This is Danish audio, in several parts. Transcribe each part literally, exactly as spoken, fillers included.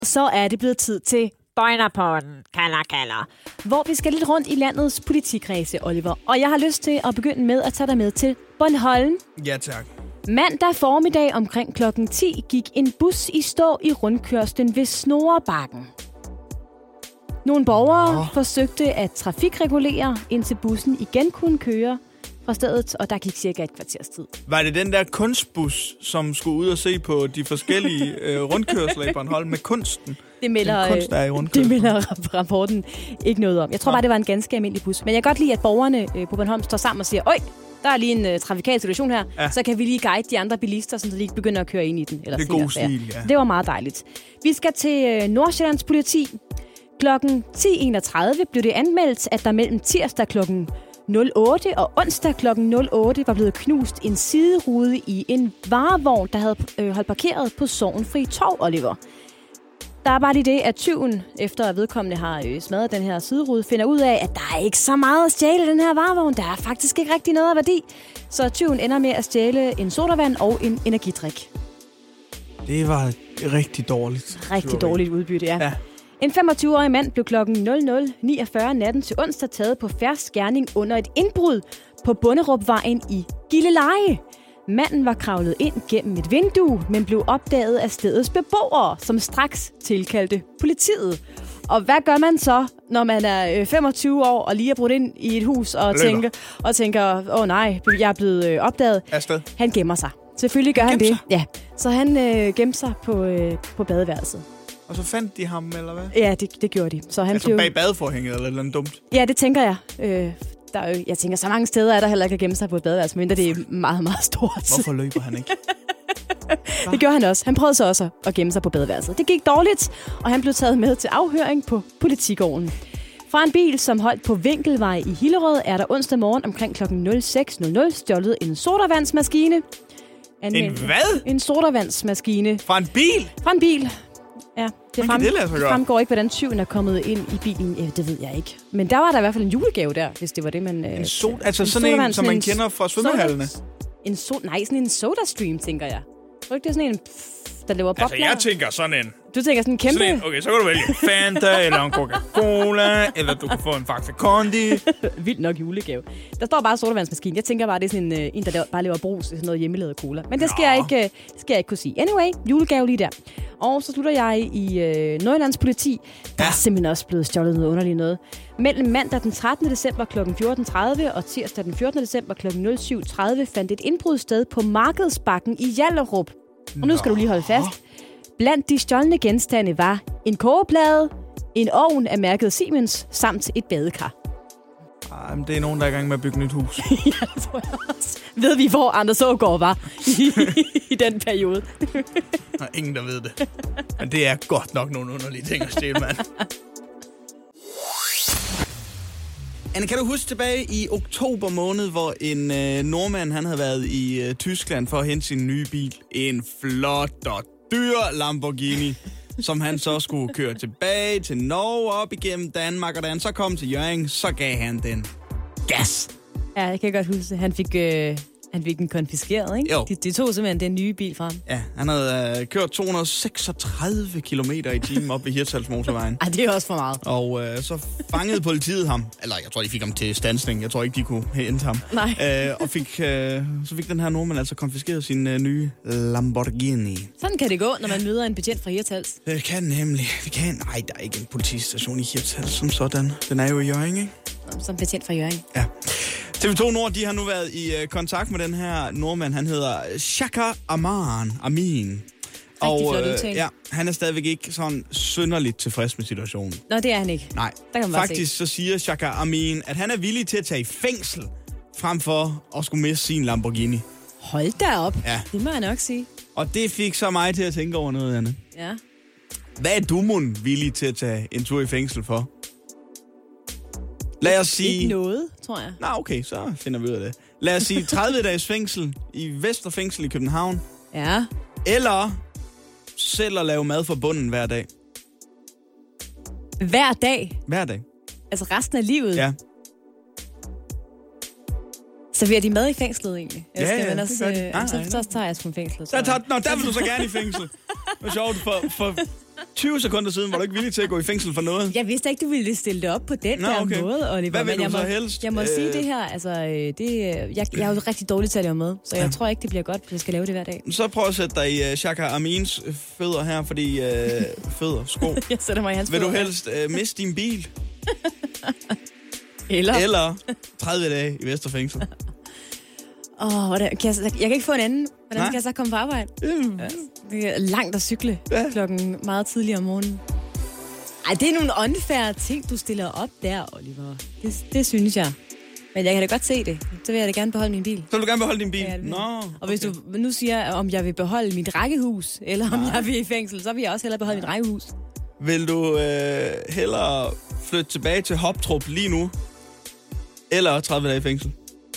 Så er det blevet tid til Bøjnerpodden, kalder kalder, hvor vi skal lidt rundt i landets politikredse, Oliver. Og jeg har lyst til at begynde med at tage dig med til Bornholm. Ja, tak. Mandag formiddag omkring klokken ti gik en bus i stå i rundkørslen ved Snorebakken. Nogle borgere oh. forsøgte at trafikregulere, indtil bussen igen kunne køre fra stedet, og der gik cirka et kvarters tid. Var det den der kunstbus, som skulle ud og se på de forskellige øh, rundkørsler i Bornholm med kunsten? Det melder, kunst, der er i det melder rapporten ikke noget om. Jeg tror bare, det var en ganske almindelig bus. Men jeg kan godt lide, at borgerne øh, på Bornholm står sammen og siger, øj, der er lige en øh, trafikal situation her, ja. Så kan vi lige guide de andre bilister, så de ikke begynder at køre ind i den. Eller det er god stil, ja. Det var meget dejligt. Vi skal til øh, Nordsjællands politi. Klokken ti enogtredive blev det anmeldt, at der mellem tirsdag klokken nul otte og onsdag klokken nul otte var blevet knust en siderude i en varevogn, der havde øh, holdt parkeret på Sorgenfri Torv, Oliver. Der er bare lige det, at tyven, efter at vedkommende har øh, smadret den her siderude, finder ud af, at der er ikke så meget at stjæle den her varevogn. Der er faktisk ikke rigtig noget af værdi. Så tyven ender med at stjæle en sodavand og en energidrik. Det var rigtig dårligt. Rigtig dårligt udbytte, ja. ja. En femogtyve-årig mand blev klokken nul nul niogfyrre natten til onsdag taget på fersk gerning under et indbrud på Bunderupvejen i Gilleleje. Manden var kravlet ind gennem et vindue, men blev opdaget af stedets beboere, som straks tilkaldte politiet. Og hvad gør man så, når man er femogtyve år og lige er brudt ind i et hus og Løber. tænker, og tænker, åh nej, jeg er blevet opdaget. Afsted. Han gemmer sig. Selvfølgelig gør han, han det. Sig. Ja. Så han øh, gemte sig på, øh, på badeværelset. Og så fandt de ham, eller hvad? Ja, det, det gjorde de. Så han altså blev... bag badeforhænget, eller noget dumt? Ja, det tænker jeg. Øh, der er jo, jeg tænker, så mange steder er der heller ikke at gemme sig på et badeværelse, men det er meget, meget stort. Hvorfor løber han ikke? Det gjorde han også. Han prøvede så også at gemme sig på badeværelset. Det gik dårligt, og han blev taget med til afhøring på politigården. Fra en bil, som holdt på Vinkelvej i Hillerød, er der onsdag morgen omkring klokken nul seks nul nul stjålet en sodavandsmaskine. En hvad? En sodavandsmaskine. Fra en bil? Fra en bil. Ja, det, frem, det, det fremgår ikke, hvordan tyven er kommet ind i bilen. Ja, det ved jeg ikke. Men der var der i hvert fald en julegave der, hvis det var det, man... En so- altså en sådan en, som man en kender fra svømmehallene? En so- nej, sådan en SodaStream, tænker jeg. Tror ikke, det er sådan en, der laver bobler? Altså, jeg tænker sådan en... Du tænker sådan en kæmpe... Sådan en, okay, så kan du vælge Fanta, eller en Coca-Cola, eller du kan få en Faxe Kondi. Vildt nok julegave. Der står bare sodavandsmaskine. Jeg tænker bare, det er sådan en, en der laver, bare laver brus, sådan noget hjemmelavet cola. Men det skal, jeg ikke, det skal jeg ikke kunne sige. Anyway, julegave lige der. Og så slutter jeg i øh, Nordjyllands politi. Der ja. er simpelthen også blevet stjålet noget underligt noget. Mellem mandag den trettende december klokken fjorten tredive og tirsdag den fjortende december klokken nul syv tredive fandt et indbrud sted på Markedsbakken i Hjallerup. Og nu skal du lige holde fast. Blandt de stjålne genstande var en kogeplade, en ovn af mærket Siemens, samt et badekar. Ej, men det er nogen, der er i gang med at bygge nyt hus. Ja, det tror jeg også. Ved vi, hvor Anders Aagaard var i, i den periode? Der er ingen, der ved det. Men det er godt nok nogle underlige ting at stjæle, mand. Anne, kan du huske tilbage i oktober måned, hvor en øh, nordmand han havde været i øh, Tyskland for at hente sin nye bil? En flot og dyr Lamborghini, som han så skulle køre tilbage til Norge, op igennem Danmark, og da han så kom til Hjørring, så gav han den gas. Ja, jeg kan godt huske, han fik, øh, han fik den konfiskeret, ikke? Jo. De, de tog simpelthen den nye bil frem. Ja, han havde øh, kørt to hundrede og seksogtredive kilometer i timen op ved Hirtshals motorvejen. Ej, det er også for meget. Og øh, så fangede politiet ham. Eller jeg tror, de fik ham til standsning. Jeg tror ikke, de kunne hente ham. Nej. Øh, og fik, øh, så fik den her nordmand altså konfiskeret sin øh, nye Lamborghini. Sådan kan det gå, når man møder en betjent fra Hirtshals. Det kan nemlig. Det kan. Nej, der er ikke en politistation i Hirtshals som sådan. Den er jo i Hjørring, ikke? Som betjent fra Hjørring. Ja. T V to Nord, de har nu været i øh, kontakt med den her nordmand. Han hedder Shaka Aman Amin. Og øh, ja, han er stadigvæk ikke sådan synderligt tilfreds med situationen. Nå, det er han ikke. Nej, kan man faktisk så siger Shaka Amin, at han er villig til at tage i fængsel, frem for at skulle miste sin Lamborghini. Hold da op. Ja. Det må jeg nok sige. Og det fik så mig til at tænke over noget, Anne. Ja. Hvad er du mon villig til at tage en tur i fængsel for? Lad os sige... Ikke noget, tror jeg. Nå, okay, så finder vi ud af det. Lad os sige tredive dages fængsel i Vesterfængsel i København. Ja. Eller selv at lave mad for bunden hver dag. Hver dag? Hver dag. Altså resten af livet? Ja. Serverer de mad i fængslet egentlig? Ja, skal ja, man det også, gør de. øh, Nej, så, nej, så tager jeg sgu en fængslet. Der, tager, nå, der vil du så gerne i fængsel. Det er sjovt, for, for tyve sekunder siden var du ikke villig til at gå i fængsel for noget. Jeg vidste ikke, du ville stille det op på den Nå, der okay. måde, Oliver. Hvad vil men du jeg så må, helst? Jeg må Øh... sige det her, altså, det, jeg, jeg er jo rigtig dårlig til at lave mad, så jeg ja. tror ikke, det bliver godt, hvis jeg skal lave det hver dag. Så prøv at sætte dig i uh, Shaka Amins fødder her, fordi uh, fødder, sko. Jeg sætter mig i hans Vil fødder. du helst uh, miste din bil? Eller? Eller tredive dage i Vesterfængsel? Åh, oh, kan jeg, jeg kan ikke få en anden. Hvordan Nej. skal jeg så komme på arbejde? Mm. Ja. Det er langt at cykle Ja. klokken meget tidligere om morgenen. Ej, det er nogle unfair ting, du stiller op der, Oliver. Det, det synes jeg. Men jeg kan da godt se det. Så vil jeg da gerne beholde min bil. Så vil du gerne beholde din bil? Ja, det vil Nå, jeg. Og hvis okay. du nu siger, om jeg vil beholde mit rækkehus, eller om Nej. jeg vil i fængsel, så vil jeg også hellere beholde mit rækkehus. Vil du øh, hellere flytte tilbage til Hoptrup lige nu, eller tredive dage i fængsel?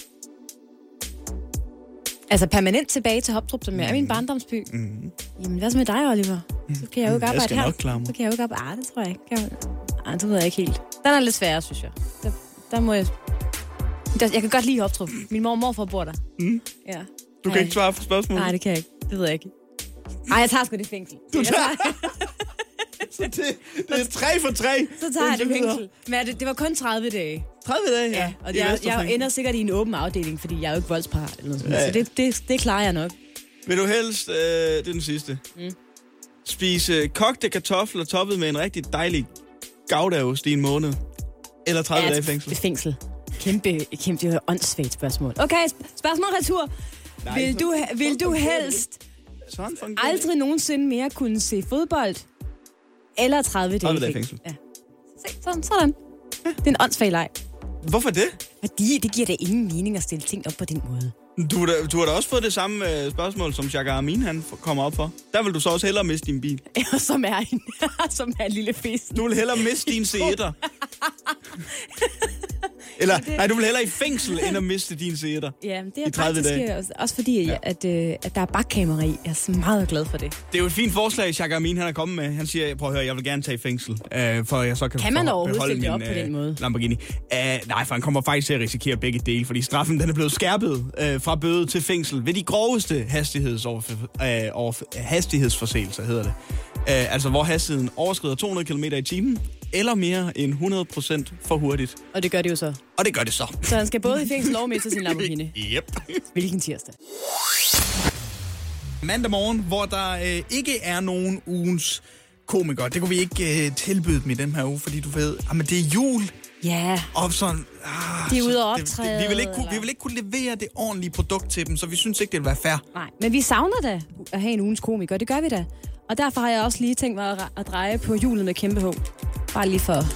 Altså permanent tilbage til Hoptrup, som er min barndomsby. Mm. Jamen, hvad så med dig, Oliver? Så kan jeg jo ikke arbejde Jeg skal her. nok klare mig. Så kan jeg jo ikke arbejde. Ah, det tror jeg ikke. Kan jeg... Ej, det ved jeg ikke helt. Den er lidt sværere, synes jeg. Der, der må jeg... Der, jeg kan godt lide Hoptrup. Min mor og morfar bor der. Mm. Ja. Du kan ikke svare på spørgsmålet? Nej, det kan jeg ikke. Det ved jeg ikke. Ej, jeg tager sgu det fængsel. Du Jeg tager... Så det, det er tre for tre. Så tager jeg det fængsel. Men det, det var kun tredive dage. tredive dage, ja. Ja, og jeg, jeg ender sikkert i en åben afdeling, fordi jeg er jo ikke voldsparat eller noget sådan. Ja, ja. Så det, det, det klarer jeg nok. Vil du helst, øh, det er den sidste, mm. spise kogte kartofler toppet med en rigtig dejlig goudaost i en måned? Eller tredive Ja, dage i fængsel? Fængsel. Kæmpe, kæmpe, det er åndssvagt spørgsmål. Okay, sp- spørgsmål retur. Nej, Vil du, vil du helst Sådan fungerer det. aldrig nogensinde mere kunne se fodbold? Eller tredive dage tredive i dage i fængsel? fængsel. Ja. Se, sådan, sådan. Det er en åndssvag leg. Hvorfor det? Fordi det giver da ingen mening at stille ting op på den måde. Du, har da- du har da også fået det samme øh, spørgsmål, som Shaka Amin han f- kommer op for. Der vil du så også hellere miste din bil. Ja, som er en, som er en lille fest. Du vil hellere miste din C et'er. Eller, nej, du vil hellere i fængsel, end at miste din C et'er. Ja, det I er tredive faktisk dage. også, også fordi, ja. at, øh, at der er bakkamera i. Jeg er så meget glad for det. Det er jo et fint forslag, Shaka Amin han er kommet med. Han siger, prøv at høre, jeg vil gerne tage i fængsel, øh, for jeg så kan, Kan man for- overhovedet beholde stille det min op på den måde? øh, Lamborghini. Uh, nej, for han kommer faktisk til at risikere begge dele, fordi straffen den er blevet skærpet øh, fra bøde til fængsel ved de groveste hastighedsoverf- øh, overf- hastighedsforseelser, hedder det. Uh, altså, hvor hastigheden overskrider to hundrede kilometer i timen, eller mere end hundrede procent for hurtigt. Og det gør det jo så. Og det gør det så. Så han skal både i fængsel og miste sin Lamborghini. Yep. Hvilken tirsdag? Mandag morgen, hvor der øh, ikke er nogen ugens komikere. Det kunne vi ikke øh, tilbyde dem i den her uge, fordi du ved, jamen det er jul. Ja, Og sådan, ah, De er så ude at det- optræde, det- Vi vil, ikke kunne, vi eller? vil ikke kunne levere det ordentlige produkt til dem, så vi synes ikke, det vil være fair. nej. Men vi savner da at have en ugens komiker. Det gør vi da. Og derfor har jeg også lige tænkt mig at, at dreje på hjulet med kæmpe H. Bare lige for...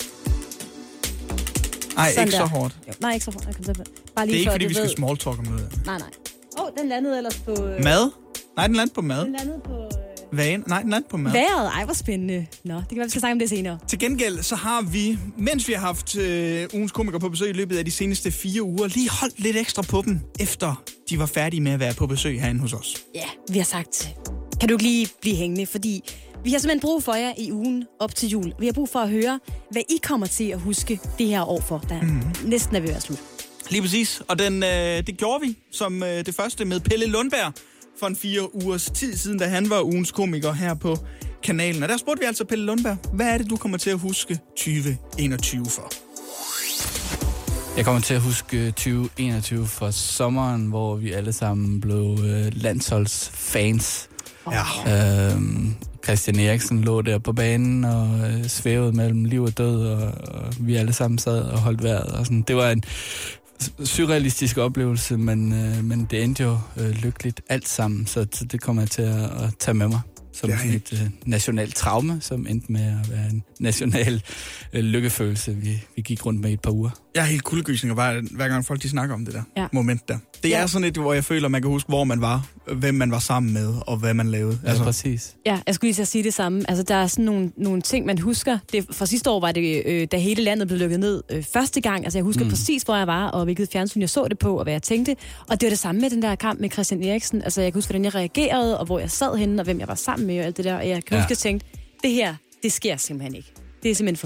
Nej, Sådan ikke der. så hårdt. Jo, nej, ikke så hårdt. Jeg kan tage- Bare lige Det er ikke, for, fordi at vi du skal ved... smalltalk om noget. Nej, nej. Åh, oh, den landede ellers på... Øh... Mad? Nej, den landte på mad. Den landede på... Øh... Vane? Nej, den landte på mad. Vejret. Ej, hvor spændende. Nå, det kan være, vi skal snakke om det senere. Til gengæld, så har vi, mens vi har haft øh, ugens komikere på besøg i løbet af de seneste fire uger, lige holdt lidt ekstra på dem, efter de var færdige med at være på besøg herinde hos os. Ja, vi har sagt, kan du ikke lige blive hængende, fordi vi har simpelthen brug for jer i ugen op til jul. Vi har brug for at høre, hvad I kommer til at huske det her år for, der mm. næsten er ved at være slut. Lige præcis, og den, øh, det gjorde vi som øh, det første med Pelle Lundberg for en fire ugers tid siden, da han var ugens komiker her på kanalen. Og der spurgte vi altså Pelle Lundberg, hvad er det, du kommer til at huske tyve enogtyve for? Jeg kommer til at huske tyve enogtyve fra sommeren, hvor vi alle sammen blev øh, landsholdsfans. Ja. Øhm, Christian Eriksen lå der på banen og øh, svævede mellem liv og død, og, og vi alle sammen sad og holdt vejret. Og sådan. Det var en surrealistisk oplevelse, men, øh, men det endte jo øh, lykkeligt alt sammen, så, så det kommer jeg til at, at tage med mig som Ja, sådan et øh, nationalt traume, som endte med at være en national øh, lykkefølelse, vi, vi gik rundt med i et par uger. Jeg er helt kuldegysninger, hver, hver gang folk de snakker om det der Ja. moment der. Det Ja. er sådan et, hvor jeg føler, man kan huske, hvor man var, hvem man var sammen med, og hvad man lavede. Ja, altså, præcis. Ja, jeg skulle lige til at sige det samme. Altså, der er sådan nogle, nogle ting, man husker. Det, fra sidste år var det, øh, da hele landet blev lukket ned øh, første gang. Altså, jeg husker mm. præcis, hvor jeg var, og hvilket fjernsyn jeg så det på, og hvad jeg tænkte. Og det var det samme med den der kamp med Christian Eriksen. Altså, jeg kan huske, hvordan jeg reagerede, og hvor jeg sad henne, og hvem jeg var sammen med, og alt det der. Og jeg kan Ja. huske, at jeg tænkte, det her, det sker simpelthen ikke. Det er simpelthen for vildt.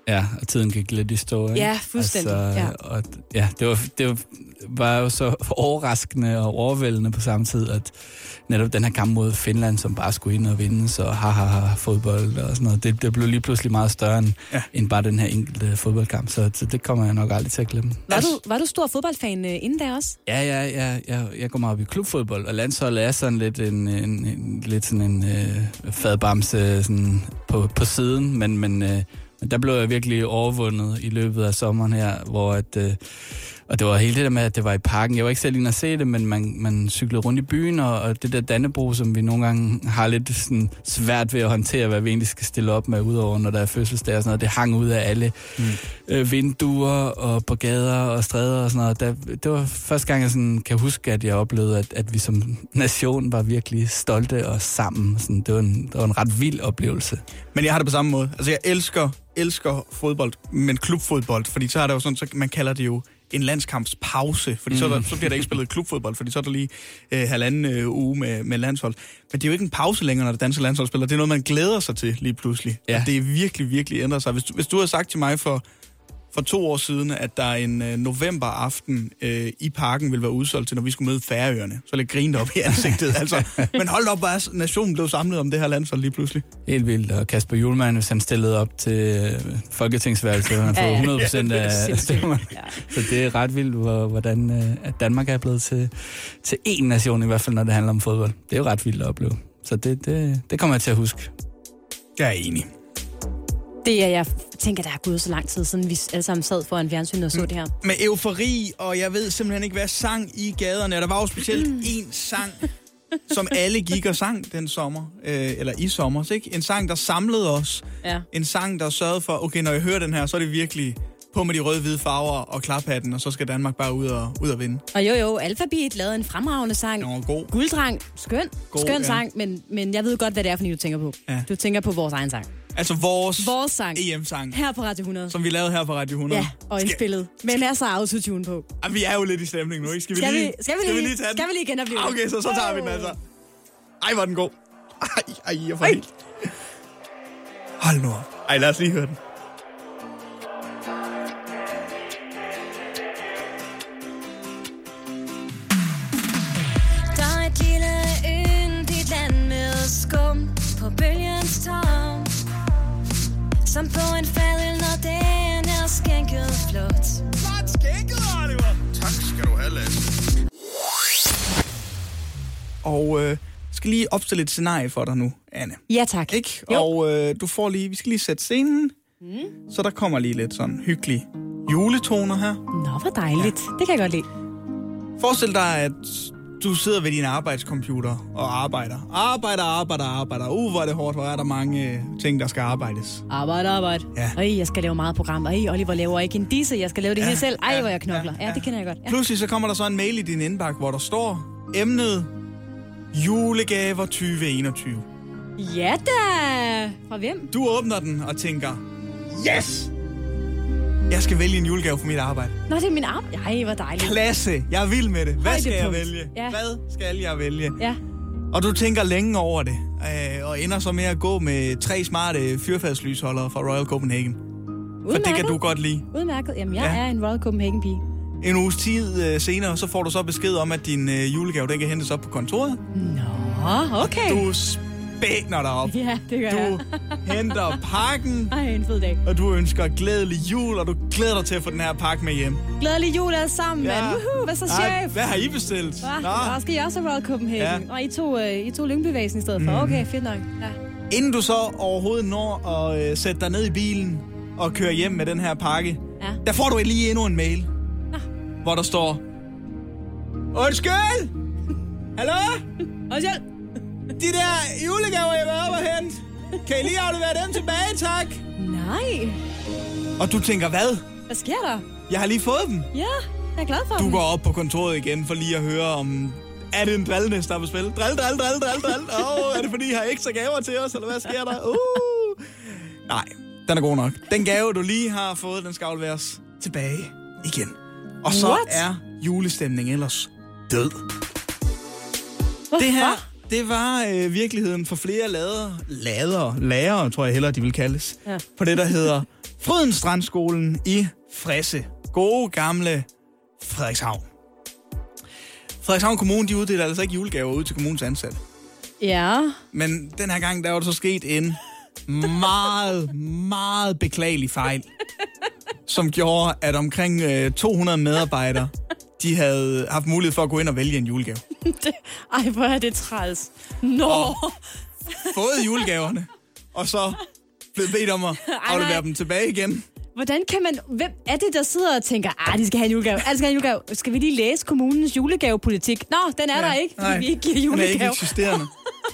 Ja, og tiden gik lidt i stå, ikke? Ja, fuldstændig. Altså, ja. Og, ja, det var, det var, var jo så overraskende og overvældende på samme tid, at netop den her kamp mod Finland, som bare skulle ind og vinde, så ha-ha-ha fodbold og sådan noget, det, det blev lige pludselig meget større end, ja. end bare den her enkelte fodboldkamp, så, så det kommer jeg nok aldrig til at glemme. Var du, var du stor fodboldfan uh, inden da også? Ja, ja, ja, jeg, jeg går meget op i klubfodbold, og landsholdet er sådan lidt en, en, en, lidt sådan en øh, fadbamse sådan på, på siden, men, men øh, der blev jeg virkelig overvundet i løbet af sommeren her, hvor at, øh, og det var hele det der med, at det var i parken. Jeg var ikke selv inde at se det, men man, man cyklede rundt i byen, og, og det der Dannebrog, som vi nogle gange har lidt sådan svært ved at håndtere, hvad vi egentlig skal stille op med, udover når der er fødselsdag og sådan noget, det hang ud af alle mm. øh, vinduer og på gader og stræder og sådan noget. Der, det var første gang, jeg sådan kan huske, at jeg oplevede, at, at vi som nation var virkelig stolte og sammen. Sådan, det, var en, det var en ret vild oplevelse. Men jeg har det på samme måde. Altså, jeg elsker, elsker fodbold, men klubfodbold, fordi så er det jo sådan, så man kalder det jo en landskampspause, fordi mm. så, der, så bliver der ikke spillet klubfodbold, fordi så er der lige øh, halvanden øh, uge med, med landshold. Men det er jo ikke en pause længere, når det danske landshold spiller. Det er noget, man glæder sig til lige pludselig. Ja. Og det er virkelig, virkelig ændret sig. Hvis du, hvis du havde sagt til mig for, for to år siden, at der en øh, novemberaften øh, i parken ville være udsolgt til, når vi skulle møde Færøerne, så ville jeg grine op i ansigtet. Altså, men hold op, bare nationen blev samlet om det her landshold lige pludselig. Helt vildt. Og Kasper Hjulmand, hvis han stillede op til øh, folketingsvalget, så han får hundrede procent af stemmer. Så det er ret vildt, hvordan øh, at Danmark er blevet til, til én nation, i hvert fald når det handler om fodbold. Det er jo ret vildt at opleve. Så det, det, det kommer jeg til at huske. Jeg er enig. Det er, jeg tænker, der er gået så lang tid siden, vi alle sammen sad foran fjernsynet og så det her. Med eufori, og jeg ved simpelthen ikke, hvad sang i gaderne. Der var jo specielt én sang, som alle gik og sang den sommer, øh, eller i sommer, ikke? En sang, der samlede os. Ja. En sang, der sørgede for, okay, når jeg hører den her, så er det virkelig på med de røde-hvide farver og klaphatten, og så skal Danmark bare ud og, ud og vinde. Og jo, jo, Alphabet lavede en fremragende sang. Den var god. Guldrang, skøn, god, skøn ja. sang, men, men jeg ved godt, hvad det er, for du tænker på. Ja. Du tænker på vores egen sang. Altså vores, vores sang. E M-sang. Her på Radio hundrede. Som vi lavede her på Radio hundrede. Ja, og indspillet. Men er så autotune på. Ah, vi er jo lidt i stemning nu, ikke? Skal vi, skal lige, vi, skal vi, skal lige, vi lige tage den? Skal vi lige genopleve den? Okay, så, så tager vi den altså. Ej, var den god. Ej, ej, jeg får helt. Hold nu op. Ej, lad os lige høre den. Der er et lille yndigt land med skum på bølgens tom, som på en fadøl, når den er skænket flot. Flot skænket, Oliver! Tak skal du have, Lasse. Og øh, skal lige opstille et scenarie for dig nu, Anne. Ja, tak. Ikke? Og øh, du får lige, vi skal lige sætte scenen, mm. så der kommer lige lidt sådan hyggelige juletoner her. Nå, hvor dejligt. Ja. Det kan jeg godt lide. Forestil dig, at du sidder ved din arbejdscomputer og arbejder. Arbejder, arbejder, arbejder. Uh, hvor er det hårdt, hvor er der mange ting, der skal arbejdes. Arbejde, arbejde. Ja. Ej, jeg skal lave meget program. Ej, Oliver laver ikke en disse. Jeg skal lave det ja, hele selv. Ej, ja, hvor jeg knokler. Ja, ja, ja, det kender jeg godt. Ja. Pludselig så kommer der så en mail i din indbakke, hvor der står emnet julegaver tyve enogtyve. Ja da! Fra hvem? Du åbner den og tænker, yes! Jeg skal vælge en julegave for mit arbejde. Nå, det er min arbejde. Ej, hvor dejligt. Klasse! Jeg er vild med det. Hvad skal Højdepunkt. jeg vælge? Ja. Hvad skal jeg vælge? Ja. Og du tænker længe over det, øh, og ender så med at gå med tre smarte fyrfadslysholdere fra Royal Copenhagen. Udmærket. For det kan du godt lide. Udmærket. Jamen, jeg Ja. er en Royal Copenhagen-pige. En uges tid øh, senere, så får du så besked om, at din øh, julegave, den kan hentes op på kontoret. Nå, okay. Du spækner dig op. Ja, det gør Du jeg. henter pakken, Ej, en fed dag. og du ønsker glædelig jul, og du glæder dig til at få den her pakke med hjem. Glædelig jul alle sammen, Ja. mand. Woohoo, hvad så, Ej, chef? hvad har I bestilt? Nå, skal I også have Royal Copenhagen? Ja. Og I tog, øh, I tog Lyngbyvæsen i stedet for? Mm. Okay, fedt nok. Ja. Inden du så overhovedet når at øh, sætte dig ned i bilen og køre hjem med den her pakke, Ja. der får du lige endnu en mail, Nå. hvor der står, undskyld! Hallo? Undskyld. De der julegaver, jeg var oppe og hente, kan I lige aflevere dem tilbage, tak? Nej. Og du tænker, hvad? Hvad sker der? Jeg har lige fået dem. Ja, jeg er glad for Du dem. går op på kontoret igen for lige at høre om... Er det en drillenæs, der er på spil? Drill, drill, drill, drill, drill. Åh, oh, er det fordi, I har ekstra gaver til os, eller hvad sker der? Uh. Nej, den er god nok. Den gave, du lige har fået, den skal afleveres tilbage igen. Og så What? er julestemningen ellers død. Hvorfor? Det her, det var øh, virkeligheden for flere lader, lader, lærere, tror jeg hellere, de vil kaldes, Ja. på det, der hedder Frydens Strandskolen i Frisse. Gode gamle Frederikshavn. Frederikshavn Kommune, de uddeler altså ikke julegaver ud til kommunens ansatte. Ja. Men den her gang, der var der så sket en meget, meget beklagelig fejl, som gjorde, at omkring øh, to hundrede medarbejdere, de havde haft mulighed for at gå ind og vælge en julegave. Det, ej, hvor er det træls. Nå. Og fået julegaverne, og så blevet bedt om at aflevere dem tilbage igen. Hvordan kan man... Hvem er det, der sidder og tænker, ah, de skal have en julegave, ah, de skal have en julegave. Skal vi lige læse kommunens julegavepolitik? Nå, den er ja, der ikke, fordi nej, vi ikke giver julegave. Den er ikke eksisterende.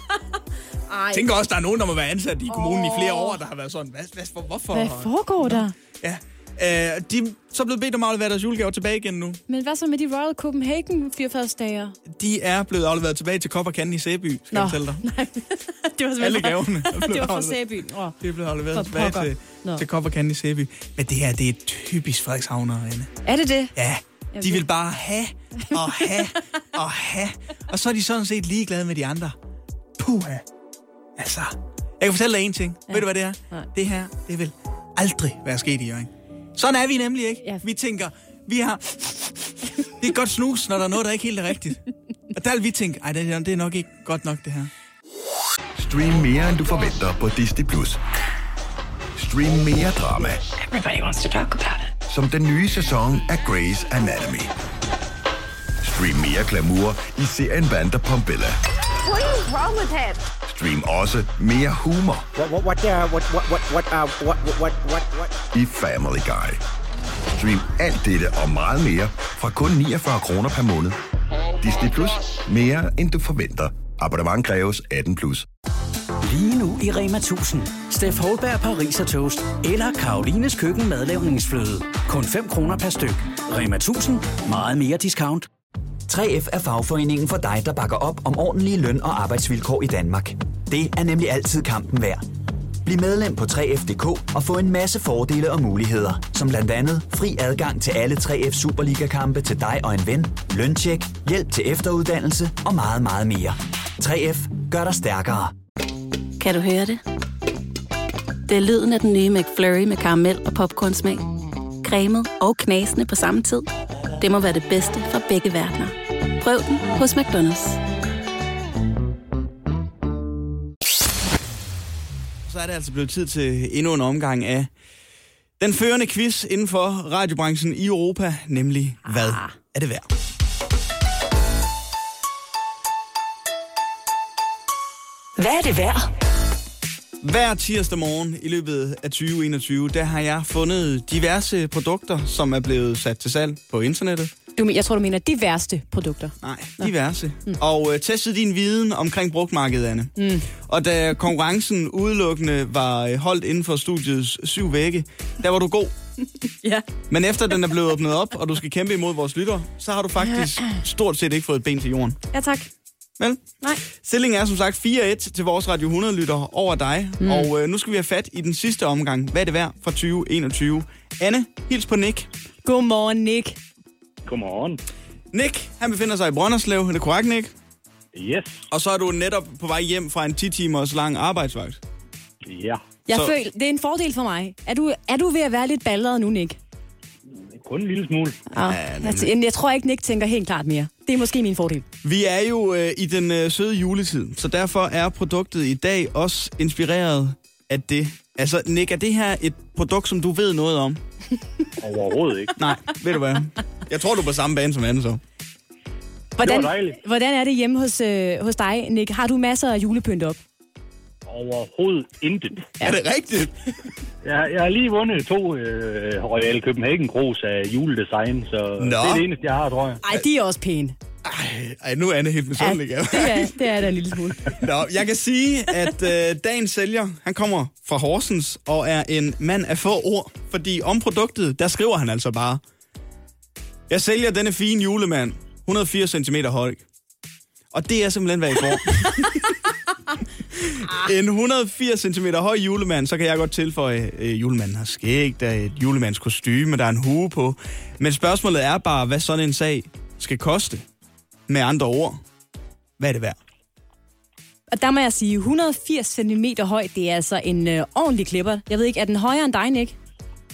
Jeg tænker også, der er nogen, der må være ansat i kommunen oh. i flere år, der har været sådan, hvad, hvad, for, hvorfor? Hvad foregår der? Ja, øh, de er så blevet bedt om at aflevere deres julegaver tilbage igen nu. Men hvad så med de Royal Copenhagen fyrfærdsdager? De er blevet afleveret tilbage til Kop og Kande i Sæby, skal Nå, jeg fortælle dig. Nej, det var alle gaverne. Det var fra Sæby. Oh. Det er blevet afleveret tilbage til, til Kop og Kande i Sæby. Men det her, det er typisk Frederikshavnere, Anne. Er det det? Ja, de vil bare have og have og have. Og så er de sådan set ligeglade med de andre. Puha. Altså, jeg kan fortælle dig en ting. Ja. Ved du, hvad det er? Nej. Det her, det vil aldrig være sket i Hjørring. Sådan er vi nemlig ikke. Ja. Vi tænker, vi har... Det er godt snus, når der er noget, der ikke helt er rigtigt. Og der vil vi tænke, ej, det er, det er nok ikke godt nok, det her. Stream mere, end du forventer på Disney plus. Stream mere drama. Everybody wants to talk about it. Som den nye sæson af Grey's Anatomy. Stream mere glamour i serien Vanderpump-Bella. What is wrong with him? Stream også mere humor. What, what, what, uh, what, what, what, what, uh, what, what, what, what? I Family Guy. Stream alt dette og meget mere fra kun niogfyrre kroner per måned. Disney plus. Mere end du forventer. Abonnement kræves atten plus. Lige nu i Rema tusind. Steff Holberg Paris og Toast eller Karolines Køkken madlavningsfløde. Kun fem kroner per styk. Rema tusind. Meget mere discount. tre F er fagforeningen for dig, der bakker op om ordentlige løn- og arbejdsvilkår i Danmark. Det er nemlig altid kampen værd. Bliv medlem på tre F punktum d k og få en masse fordele og muligheder, som blandt andet fri adgang til alle tre F Superliga-kampe til dig og en ven, løntjek, hjælp til efteruddannelse og meget, meget mere. tre F gør dig stærkere. Kan du høre det? Det er lyden af den nye McFlurry med karamel og popcornsmag. Cremet og knasende på samme tid. Det må være det bedste fra begge verdener. Prøv den hos McDonald's. Så er det altså blevet tid til endnu en omgang af den førende quiz inden for radiobranchen i Europa, nemlig ah. Hvad er det værd? Hvad er det værd? Hver tirsdag morgen i løbet af tyve enogtyve, der har jeg fundet diverse produkter, som er blevet sat til salg på internettet. Du, jeg tror, du mener de værste produkter. Nej, diverse. Mm. Og øh, testet din viden omkring brugtmarkedet, Anne. Mm. Og da konkurrencen udelukkende var holdt inden for studiets syv vægge, der var du god. Ja. Men efter den er blevet åbnet op, og du skal kæmpe imod vores lytter, så har du faktisk stort set ikke fået et ben til jorden. Ja, tak. Vel? Nej. Stillingen er som sagt fire et til vores Radio hundrede-lytter over dig. Mm. Og øh, nu skal vi have fat i den sidste omgang. Hvad er det værd fra tyve enogtyve? Anne, hils på Nick. Godmorgen, Nick. Godmorgen. Nick, han befinder sig i Brønderslev. Er det korrekt, Nick? Yes. Og så er du netop på vej hjem fra en ti timers lang arbejdsvagt. Ja. Jeg så... føler, det er en fordel for mig. Er du, er du ved at være lidt balleret nu, Nick? Kun en lille smule. Ja, altså, jeg tror ikke, Nick tænker helt klart mere. Det er måske min fordel. Vi er jo øh, i den øh, søde juletid, så derfor er produktet i dag også inspireret af det. Altså, Nick, er det her et produkt, som du ved noget om? Overhovedet ikke. Nej, ved du hvad? Jeg tror, du er på samme bane som Anne, så. Hvordan, det var dejligt. Hvordan er det hjemme hos, øh, hos dig, Nick? Har du masser af julepynt op? Overhovedet intet. Ja. Er det rigtigt? Jeg, jeg har lige vundet to øh, Royal Copenhagen Krus af juledesign, så Nå. det er det eneste, jeg har, tror jeg. Ej, de er også pæne. Ej, ej nu er Anne helt misundelig. Ja, det er, det er der en lille smule. Nå, jeg kan sige, at øh, dagens sælger, han kommer fra Horsens og er en mand af få ord, fordi om produktet, der skriver han altså bare: Jeg sælger denne fine julemand, et hundrede og firs centimeter høj. Og det er simpelthen, hvad I får. En et hundrede og firs centimeter høj julemand, så kan jeg godt tilføje, øh, julemanden har skæg, der er et julemands kostyme, der er en hue på. Men spørgsmålet er bare, hvad sådan en sag skal koste. Med andre ord, hvad er det værd? Og der må jeg sige, et hundrede og firs centimeter høj, det er altså en øh, ordentlig klipper. Jeg ved ikke, er den højere end dig, Nick?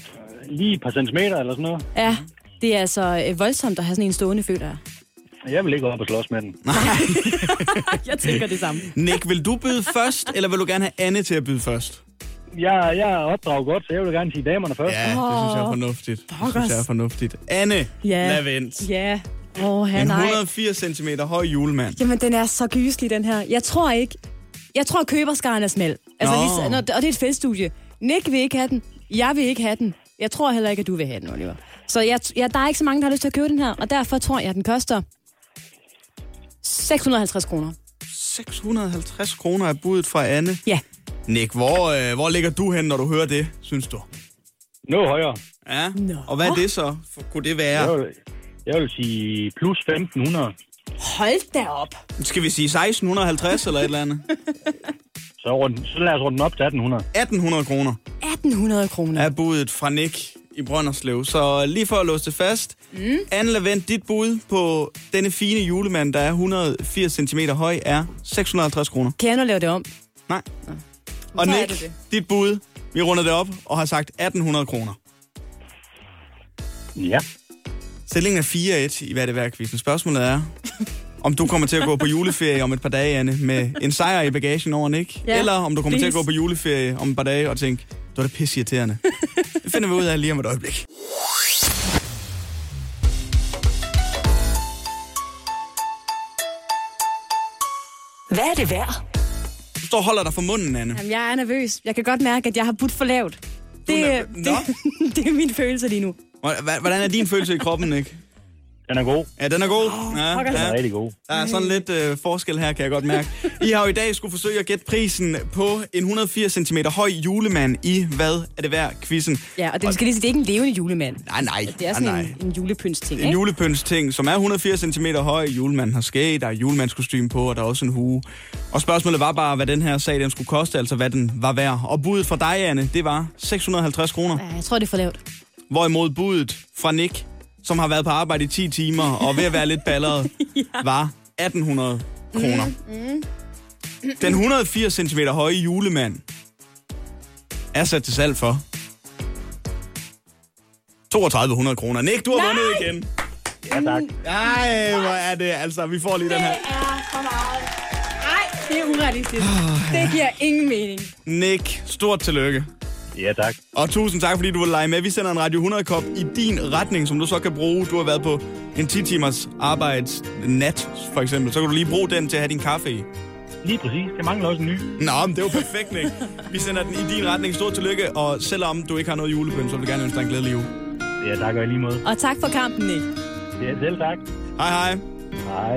lige et par centimeter eller sådan noget. Ja, det er altså øh, voldsomt at have sådan en stående, føler jeg. Jeg vil ikke op og slås med den. Jeg tænker det samme. Nick, vil du byde først, eller vil du gerne have Anne til at byde først? Jeg, jeg er opdraget godt, så jeg vil gerne sige damerne først. Ja, det synes jeg er fornuftigt. Det synes jeg er fornuftigt. Anne, ja. lad vent. Ja. Åh, han en nej. et hundrede og firs centimeter høj julemand. Jamen, den er så gyselig, den her. Jeg tror ikke... Jeg tror, køberskaren er smal. Altså, lige, når, og det er et feststudie. Nick vil ikke have den. Jeg vil ikke have den. Jeg tror heller ikke, at du vil have den, Oliver. Så jeg, jeg, der er ikke så mange, der har lyst til at købe den her. Og derfor tror jeg, at den koster seks hundrede og halvtreds kroner. seks hundrede og halvtreds kroner er budet fra Anne? Ja. Nick, hvor, øh, hvor ligger du hen, når du hører det, synes du? Noget højere. Ja, Nå. og hvad er det så? Kunne det være? Jeg vil, jeg vil sige plus femten hundrede. Hold da op. Skal vi sige seksten halvtreds eller et eller andet? Så, rund, så lad os runde den op til atten hundrede. atten hundrede kroner. atten hundrede kroner. Er budet fra Nick i Brønderslev. Så lige for at låse det fast. Mm. Anne Lavent, dit bud på denne fine julemand, der er et hundrede og firs centimeter høj, er seks hundrede og halvtreds kroner. Kan jeg nu lave det om? Nej. Ja. Og Nick, det det. dit bud, vi runder det op og har sagt atten hundrede kroner. Ja. Stillingen er fire et i hvad det værd quizzen. Spørgsmålet er, om du kommer til at gå på juleferie om et par dage, Anne, med en sejr i bagagen over Nick. Ja, eller om du kommer please. til at gå på juleferie om et par dage og tænke, det var da pisseirriterende. Det finder vi ud af lige om et øjeblik. Hvad er det værd? Du står og holder dig for munden, Anne. Jamen, jeg er nervøs. Jeg kan godt mærke, at jeg har budt for lavt. Det, det, det er min følelse lige nu. Hvordan er din følelse i kroppen, Nick? Den er god. Ja, den er god. Oh, ja, den er rigtig god. Der er sådan lidt øh, forskel her, kan jeg godt mærke. I har jo i dag skulle forsøge at gætte prisen på en et hundrede og firs centimeter høj julemand i Hvad er det værd quizzen. Ja, og det skal lige sige, det er ikke en levende julemand. Nej, nej. Det er sådan nej, en, en julepynsting, En julepynsting, som er et hundrede og firs centimeter høj. Julemanden har skæg, der er julemandskostyme på, og der er også en hue. Og spørgsmålet var bare, hvad den her sag den skulle koste, altså hvad den var værd. Og budet fra dig, Anne, det var seks hundrede og halvtreds kroner. Ja, jeg tror, det er for lavt. Hvorimod budet fra Nick, som har været på arbejde i ti timer og ved at være lidt balleret, ja. var atten hundrede kroner. Mm, mm. Den et hundrede og firs centimeter høje julemand er sat til salg for toogtredive hundrede kroner. Nick, du har Nej! vundet igen. Ja, tak. Ej, hvor er det altså. Vi får lige det den her. Det er for meget. Nej, det er urealistisk. Oh, ja. Det giver ingen mening. Nick, stort tillykke. Ja, tak. Og tusind tak, fordi du ville lege med. Vi sender en Radio hundrede-kop i din retning, som du så kan bruge. Du har været på en ti timers arbejdsnat, for eksempel. Så kan du lige bruge den til at have din kaffe i. Lige præcis. Det mangler også en ny. Nå, men det er jo perfekt, Nick. Vi sender den i din retning. Stort tillykke. Og selvom du ikke har noget julepynt, så vil vi gerne ønske dig en glædelig jul. Ja, tak og i lige måde. Og tak for kampen, Nick. Ja, selv tak. Hej, hej. Hej.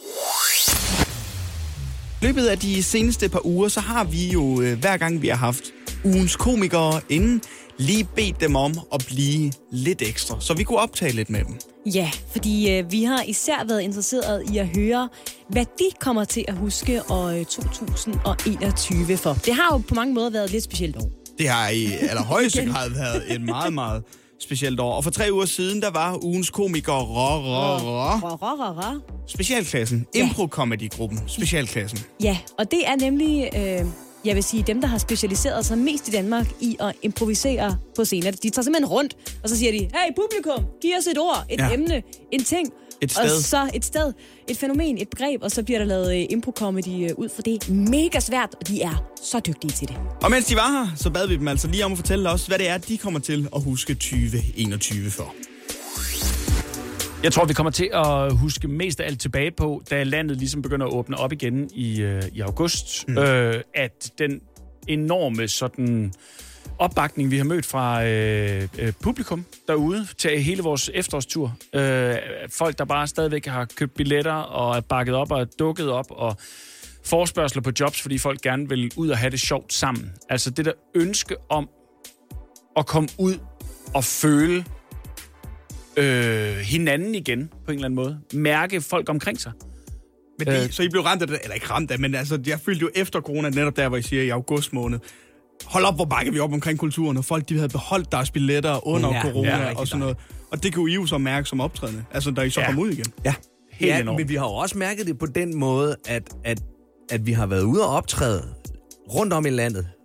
I løbet af de seneste par uger, så har vi jo, øh, hver gang vi har haft ugens komikere inden, lige bedt dem om at blive lidt ekstra, så vi kunne optage lidt med dem. Ja, fordi øh, vi har især været interesseret i at høre, hvad de kommer til at huske år to tusind og enogtyve for. Det har jo på mange måder været et lidt specielt år. Det har i allerhøjeste grad været et meget, meget specielt år. Og for tre uger siden, der var ugens komikere rå, rå, rå. Specialklassen. Ja. Impro-comedy-gruppen. Specialklassen. Ja, og det er nemlig, øh, jeg vil sige, dem, der har specialiseret sig mest i Danmark i at improvisere på scenen. De tager simpelthen rundt, og så siger de, hey publikum, giv os et ord, et ja. emne, en ting. Et sted. Og så et sted, et fænomen, et begreb, og så bliver der lavet uh, impro-comedy uh, ud for det. Mega svært, og de er så dygtige til det. Og mens de var her, så bad vi dem altså lige om at fortælle os, hvad det er, de kommer til at huske tyve enogtyve for. Jeg tror, vi kommer til at huske mest af alt tilbage på, da landet ligesom begynder at åbne op igen i, øh, i august, mm. øh, at den enorme sådan opbakning, vi har mødt fra øh, øh, publikum derude til hele vores efterårstur. Øh, folk, der bare stadigvæk har købt billetter og er bakket op og er dukket op, og forespørgsler på jobs, fordi folk gerne vil ud og have det sjovt sammen. Altså det der ønske om at komme ud og føle øh, hinanden igen på en eller anden måde. Mærke folk omkring sig. Men det, øh, så I blev ramt af det, eller ikke ramt af, men altså, jeg følte jo efter corona, netop der, hvor I siger i august måned, hold op, hvor bakker vi op omkring kulturen, og folk, de havde beholdt deres billetter under ja, corona ja, og sådan noget. Og det kunne I jo så mærke som optrædende, altså da I så ja. kom ud igen. Ja, helt ja enormt. Men vi har jo også mærket det på den måde, at, at, at vi har været ude og optræde rundt om i landet,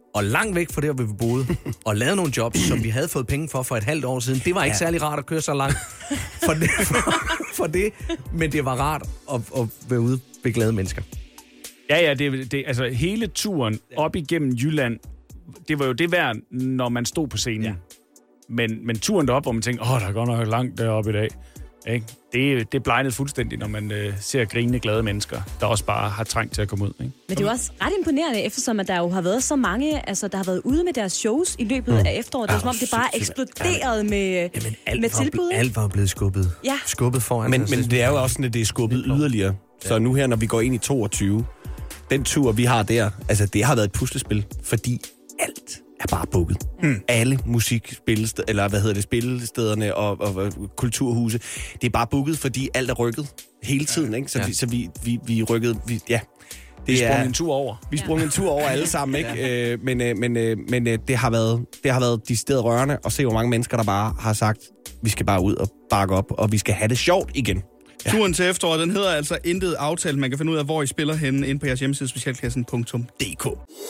og langt væk fra der, hvor vi boede, og lavede nogle jobs, som vi havde fået penge for for et halvt år siden. Det var ikke ja. særlig rart at køre så langt for det, for, for det, men det var rart at, at være ude ved glade mennesker. Ja, ja, det, det, altså hele turen op igennem Jylland, det var jo det værd, når man stod på scenen. Ja. Men, men turen derop, hvor man tænkte, åh, der er godt nok langt deroppe i dag. Ikke? Det, det blindede fuldstændig, når man øh, ser grinende, glade mennesker, der også bare har trængt til at komme ud. Ikke? Men det er jo også ret imponerende, eftersom at der jo har været så mange, altså der har været ude med deres shows i løbet mm. af efteråret. Det er som om, det bare eksploderede med, Jamen, alt med var, tilbud. Alt var blevet skubbet. Ja. Skubbet foran. Men, men det er jo også sådan, at det er skubbet yderligere. Så nu her, når vi går ind i toogtyve, den tur, vi har der, altså det har været et puslespil, fordi alt er bare booket. Hmm. Alle musikspillesteder, eller hvad hedder det, spillestederne og, og, og kulturhuse, det er bare booket, fordi alt er rykket hele tiden, ikke? Så, ja. vi, så vi, vi, vi rykkede, vi, ja. Det vi sprang er, en tur over. Vi sprang ja. en tur over alle sammen, ikke? ja. øh, men øh, men, øh, men øh, det har været, det har været de steder rørende at se, hvor mange mennesker, der bare har sagt, vi skal bare ud og bakke op, og vi skal have det sjovt igen. Ja. Turen til efteråret, den hedder altså Intet Aftalt. Man kan finde ud af, hvor I spiller henne inde på jeres hjemmeside, specialklassen punktum d k.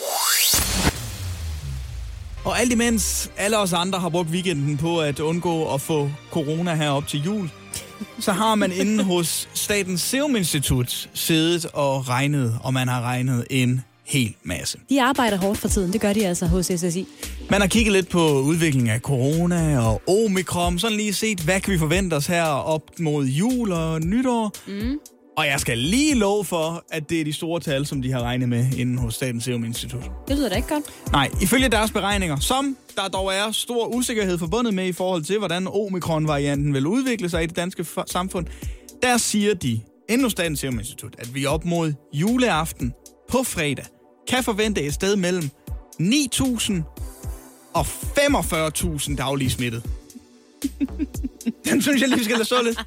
Og alt imens alle os andre har brugt weekenden på at undgå at få corona her op til jul, så har man inde hos Statens Serum Institut siddet og regnet, og man har regnet en hel masse. De arbejder hårdt for tiden, det gør de altså hos S S I. Man har kigget lidt på udviklingen af corona og omikron, sådan lige set, hvad kan vi forvente os her op mod jul og nytår. Mm. Og jeg skal lige love for, at det er de store tal, som de har regnet med inden hos Statens Serum Institut. Det lyder da ikke godt. Nej, ifølge deres beregninger, som der dog er stor usikkerhed forbundet med i forhold til, hvordan omikron-varianten vil udvikle sig i det danske samfund, der siger de inden hos Statens Serum Institut, at vi op mod juleaften på fredag kan forvente et sted mellem ni tusind og femogfyrre tusind daglige smittet. Den synes jeg lige, vi skal lade stå lidt.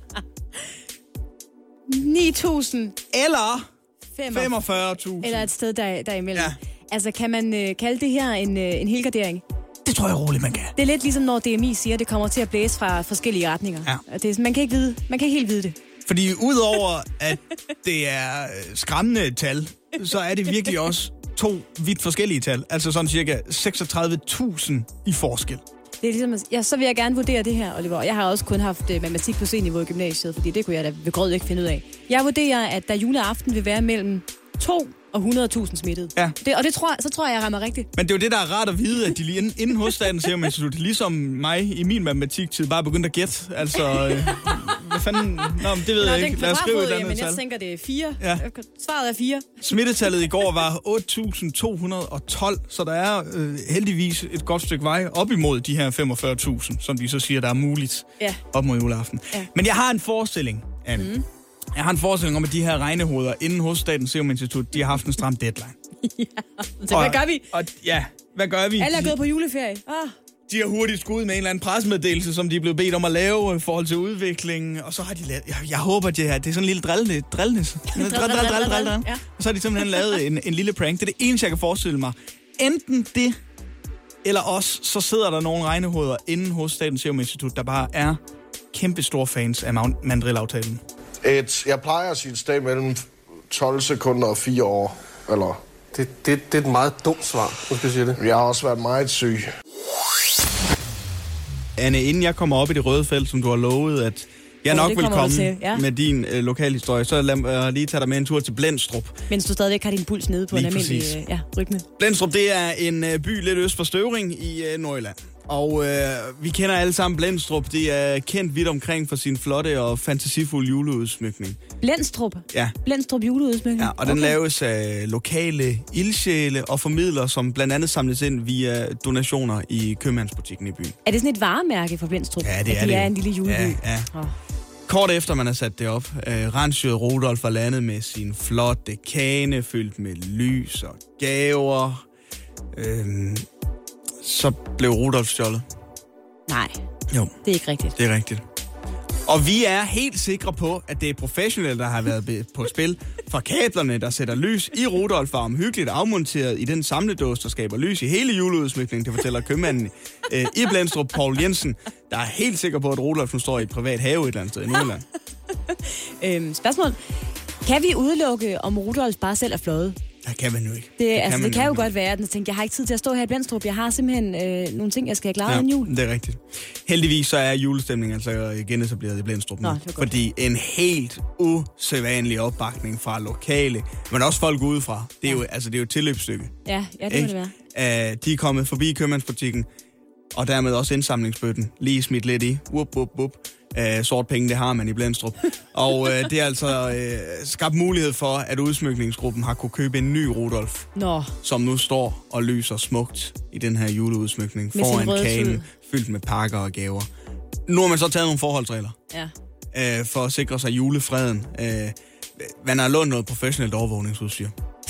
ni tusind eller femogfyrre tusind. Eller et sted der, derimellem. Ja. Altså, kan man øh, kalde det her en, øh, en helgardering? Det tror jeg roligt, man kan. Det er lidt ligesom, når D M I siger, at det kommer til at blæse fra forskellige retninger. Ja. Det er, man, kan ikke vide, man kan ikke helt vide det. Fordi udover, at det er skræmmende tal, så er det virkelig også to vidt forskellige tal. Altså sådan cirka seksogtredive tusind i forskel. Det er ligesom, ja, så vil jeg gerne vurdere det her, Oliver. Jeg har også kun haft uh, matematik på C-niveau i gymnasiet, fordi det kunne jeg da ved grød ikke finde ud af. Jeg vurderer, at der juleaften vil være mellem to og hundrede tusind smittede. Ja. Det, og det tror, så tror jeg, jeg rammer rigtigt. Men det er jo det, der er rart at vide, at de lige inden, inden hos Statens Serum Institut, ligesom mig i min matematiktid, bare begyndte at gætte. Altså, øh, hvad fanden? Nå, det ved Nå, jeg ikke. Lad os skrive et andet men tal. Jeg tænker, det er fire. Ja. Svaret er fire. Smittetallet i går var otte tusind to hundrede og tolv, så der er øh, heldigvis et godt stykke vej op imod de her femogfyrre tusind, som de så siger, der er muligt ja. op mod juleaften. Ja. Men jeg har en forestilling, Anne. Mm. Jeg har en forestilling om, at de her regnehoveder inden hos Statens Serum Institut, de har haft en stram deadline. ja, så hvad gør vi? Og, ja, hvad gør vi? Alle er gået på juleferie. Ah. De har hurtigt skudt med en eller anden pressemeddelelse, som de er blevet bedt om at lave i forhold til udviklingen. Og så har de lavet... Jeg, jeg håber, det er, det er sådan en lille drillende... Drillende. Drill, drill, drill, drill, drill, drill. Ja. Og så har de simpelthen lavet en, en lille prank. Det er det eneste, jeg kan forestille mig. Enten det, eller også, så sidder der nogle regnehoveder inden hos Statens Serum Institut, der bare er kæmpe store fans af mandrillaftalen. Et, jeg plejer at sige et sted mellem tolv sekunder og fire år. Eller... Det, det, det er et meget dumt svar, nu skal jeg sige det. Jeg har også været meget syg. Anne, inden jeg kommer op i det røde felt, som du har lovet, at jeg oh, nok vil komme ja. med din øh, lokalhistorie, så lad mig lige tage dig med en tur til Blendstrup. Mens du stadigvæk har din puls nede på lige en almindelig øh, ja, rytme. Blendstrup, det er en øh, by lidt øst for Støvring i øh, Nordjylland. Og øh, vi kender alle sammen Blendstrup. Det er kendt vidt omkring for sin flotte og fantasifulde juleudsmykning. Blendstrup? Ja. Blendstrup juleudsmykning? Ja, og den okay. laves af lokale ildsjæle og formidlere, som blandt andet samles ind via donationer i købmandsbutikken i byen. Er det sådan et varemærke for Blendstrup? Ja, det er at de det. er en lille juleby? Ja, ja. Oh. Kort efter man har sat det op, øh, Ransjød Rudolf var landet med sin flotte kane, fyldt med lys og gaver. Øh, så blev Rudolf stjålet. Nej, jo. Det er ikke rigtigt. Det er rigtigt. Og vi er helt sikre på, at det er professionelle, der har været på spil. For kablerne, der sætter lys i Rudolf, var omhyggeligt afmonteret i den samledås, der skaber lys i hele juleudsmykningen. Det fortæller købmanden øh, i Blendstrup, Paul Jensen, der er helt sikker på, at Rudolf nu står i et privat have et eller andet sted i Nordland. øhm, spørgsmål. Kan vi udelukke, om Rudolf bare selv er fløjet? Det kan man jo ikke. Det, det altså, kan, det kan jo godt være, at jeg tænkte, jeg har ikke tid til at stå her i Blendstrup. Jeg har simpelthen øh, nogle ting, jeg skal have klaret ja, inden jul. det er rigtigt. Heldigvis så er julestemningen altså igen etableret i Blendstrup nu. Nå, fordi en helt usædvanlig opbakning fra lokale, men også folk udefra. Det er jo, altså, det er jo et tilløbsstykke. Ja, ja, det må det være. Uh, de er kommet forbi købmandsbutikken, og dermed også indsamlingsbøtten. Lige smidt lidt i. Wup, wup, wup. Uh, sort penge, det har man i Blendstrup. Og uh, det er altså uh, skabt mulighed for, at udsmykningsgruppen har kunne købe en ny Rudolf. Nå. Som nu står og lyser smukt i den her juleudsmykning foran kagen, fyldt med pakker og gaver. Nu har man så taget nogle forholdsregler. Ja. Uh, for at sikre sig julefreden. Uh, man har lånt noget professionelt overvågningsudstyr.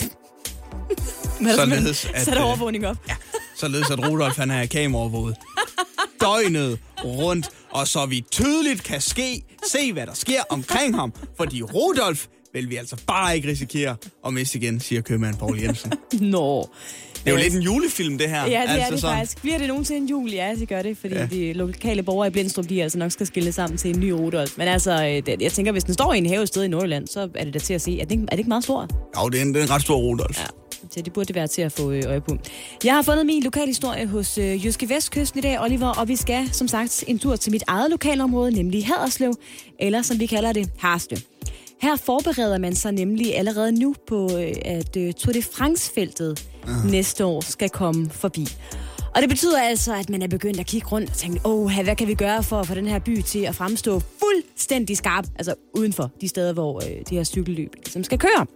Således, at, sætter overvågning op. Ja, således at Rudolf han er kameraovervåget døgnet rundt, og så vi tydeligt kan ske, se, hvad der sker omkring ham. Fordi Rudolf vil vi altså bare ikke risikere at miste igen, siger købmand Poul Jensen. Nå. Det er jo lidt en julefilm, det her. Ja, det altså, er det sådan. faktisk. Bliver det nogensinde en jul? Ja, det gør det, fordi ja. de lokale borgere i Blendstrup, de altså nok skal skille sammen til en ny Rudolf. Men altså, jeg tænker, hvis den står i en have sted i Nordjylland, så er det da til at se. Er det ikke, er det ikke meget stor? Jo, det er en, det er en ret stor Rudolf. Ja. Så det burde det være til at få øje på. Jeg har fundet min lokalhistorie hos øh, Jyske Vestkysten i dag, Oliver, og vi skal som sagt en tur til mit eget lokalområde, nemlig Haderslev, eller som vi kalder det, Harslev. Her forbereder man sig nemlig allerede nu på, øh, at øh, Tour de France-feltet uh. næste år skal komme forbi. Og det betyder altså, at man er begyndt at kigge rundt og tænke, åh, hvad kan vi gøre for at få den her by til at fremstå fuldstændig skarp, altså uden for de steder, hvor øh, de her cykelløb som skal køre.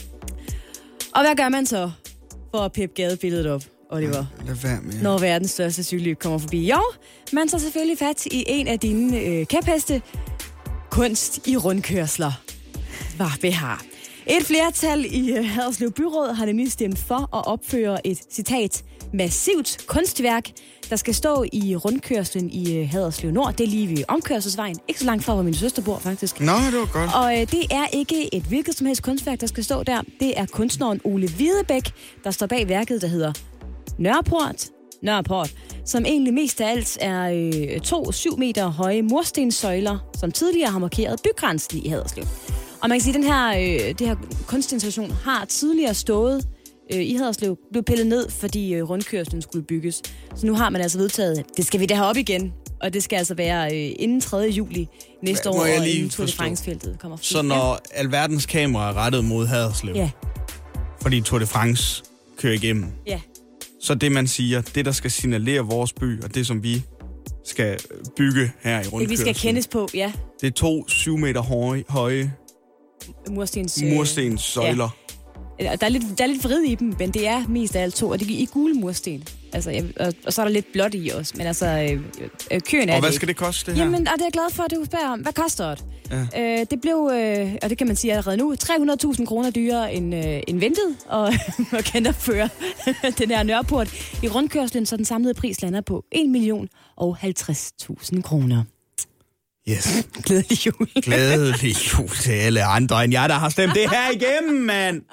Og hvad gør man så for at peppe gadebilledet op, Oliver? Ja, når verdens største cykelløb kommer forbi? Jo, man tager selvfølgelig fat i en af dine øh, kæpheste, kunst i rundkørsler. Hvad vi har. Et flertal i øh, Haderslev Byråd har nemlig stemt for at opføre et, citat, massivt kunstværk, der skal stå i rundkørslen i øh, Haderslev Nord. Det er lige ved omkørselsvejen. Ikke så langt fra, hvor min søster bor, faktisk. Nå, det var godt. Og øh, det er ikke et hvilket som helst kunstværk, der skal stå der. Det er kunstneren Ole Hvidebæk, der står bag værket, der hedder Nørreport. Nørreport, som egentlig mest af alt er øh, to syv meter høje murstenssøjler, som tidligere har markeret bygrænsen i Haderslev. Og man kan sige, at den her, øh, det her kunstinstallation har tidligere stået øh, i Haderslev, blev pillet ned, fordi øh, rundkørslen skulle bygges. Så nu har man altså vedtaget, det skal vi da have op igen. Og det skal altså være øh, inden tredje juli næste år, og inden Tour de France-feltet kommer forbi. Så når alverdens kamera er rettet mod Haderslev, ja. fordi Tour de France kører igennem, ja. så det man siger, det der skal signalere vores by, og det som vi skal bygge her i rundkørslen. Det vi skal kendes på, ja. Det er to syv meter høje, høje murstens, murstens søjler. Ja. Der er lidt, der er lidt vrid i dem, men det er mest af alt to, og det er i gule mursten. Altså, jeg, og, og så er der lidt blåt i også, men altså, øh, øh, køen er Og hvad det skal det koste, det her? Jamen, og det er jeg glad for, at du spørger om. Hvad koster det? Ja. Øh, det blev, øh, og det kan man sige allerede nu, tre hundrede tusind kroner dyrere end, øh, end ventet, og man kan opføre den her Nørreport i rundkørslen, så den samlede pris lander på en million og halvtreds tusind kroner. Yes. Glædelig jul. Glædelig jul til alle andre end jeg, der har stemt det her igennem, mand.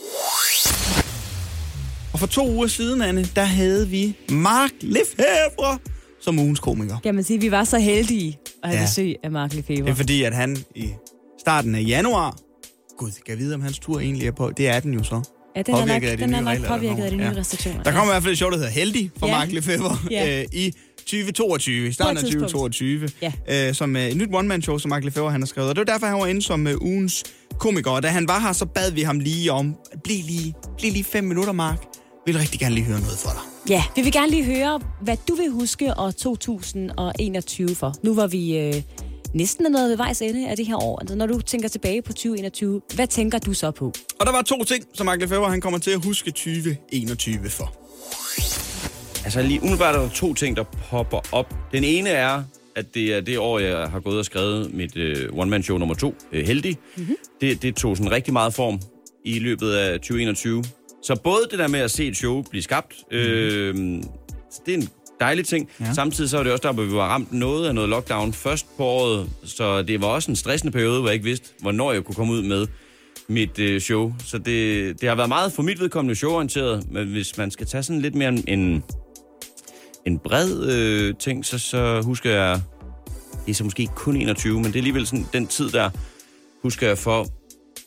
Og for to uger siden, Anne, der havde vi Mark Lefebvre som ugens komiker. Kan man sige, at vi var så heldige at have ja. besøg af Mark Lefebvre. Det er fordi, at han i starten af januar... Gud, kan jeg vide, om hans tur egentlig er på? Det er den jo så. Ja, den er nok, den er nok påvirket af de nye ja. restriktioner. Der kommer i hvert fald et show, der hedder Heldig for ja. Mark Lefebvre ja. øh, i tyve toogtyve, i starten af tyve toogtyve, ja. øh, som øh, et nyt one-man-show, som Mark Lefebvre han har skrevet. Og det var derfor, han var inde som øh, ugens komiker. Og da han var her, så bad vi ham lige om, bliv lige, bliv lige fem minutter, Mark. Vi vil rigtig gerne lige høre noget for dig. Ja, vi vil gerne lige høre, hvad du vil huske år to tusind enogtyve for. Nu var vi øh, næsten noget ved vejs ende af det her år. Altså, når du tænker tilbage på tyve enogtyve, hvad tænker du så på? Og der var to ting, som Mark Lefebvre han kommer til at huske tyve enogtyve for. Altså lige umiddelbart er der to ting, der popper op. Den ene er, at det er det år, jeg har gået og skrevet mit øh, one-man-show nummer to, øh, Heldig. Mm-hmm. Det, det tog sådan rigtig meget form i løbet af tyve enogtyve. Så både det der med at se et show blive skabt, øh, det er en dejlig ting. Ja. Samtidig så var det også der, hvor vi var ramt noget af noget lockdown først på året. Så det var også en stressende periode, hvor jeg ikke vidste, hvornår jeg kunne komme ud med mit øh, show. Så det, det har været meget for mit vedkommende showorienteret. Men hvis man skal tage sådan lidt mere en, en bred øh, ting, så, så husker jeg, det er så måske ikke kun enogtyve, men det er alligevel sådan den tid der, husker jeg for,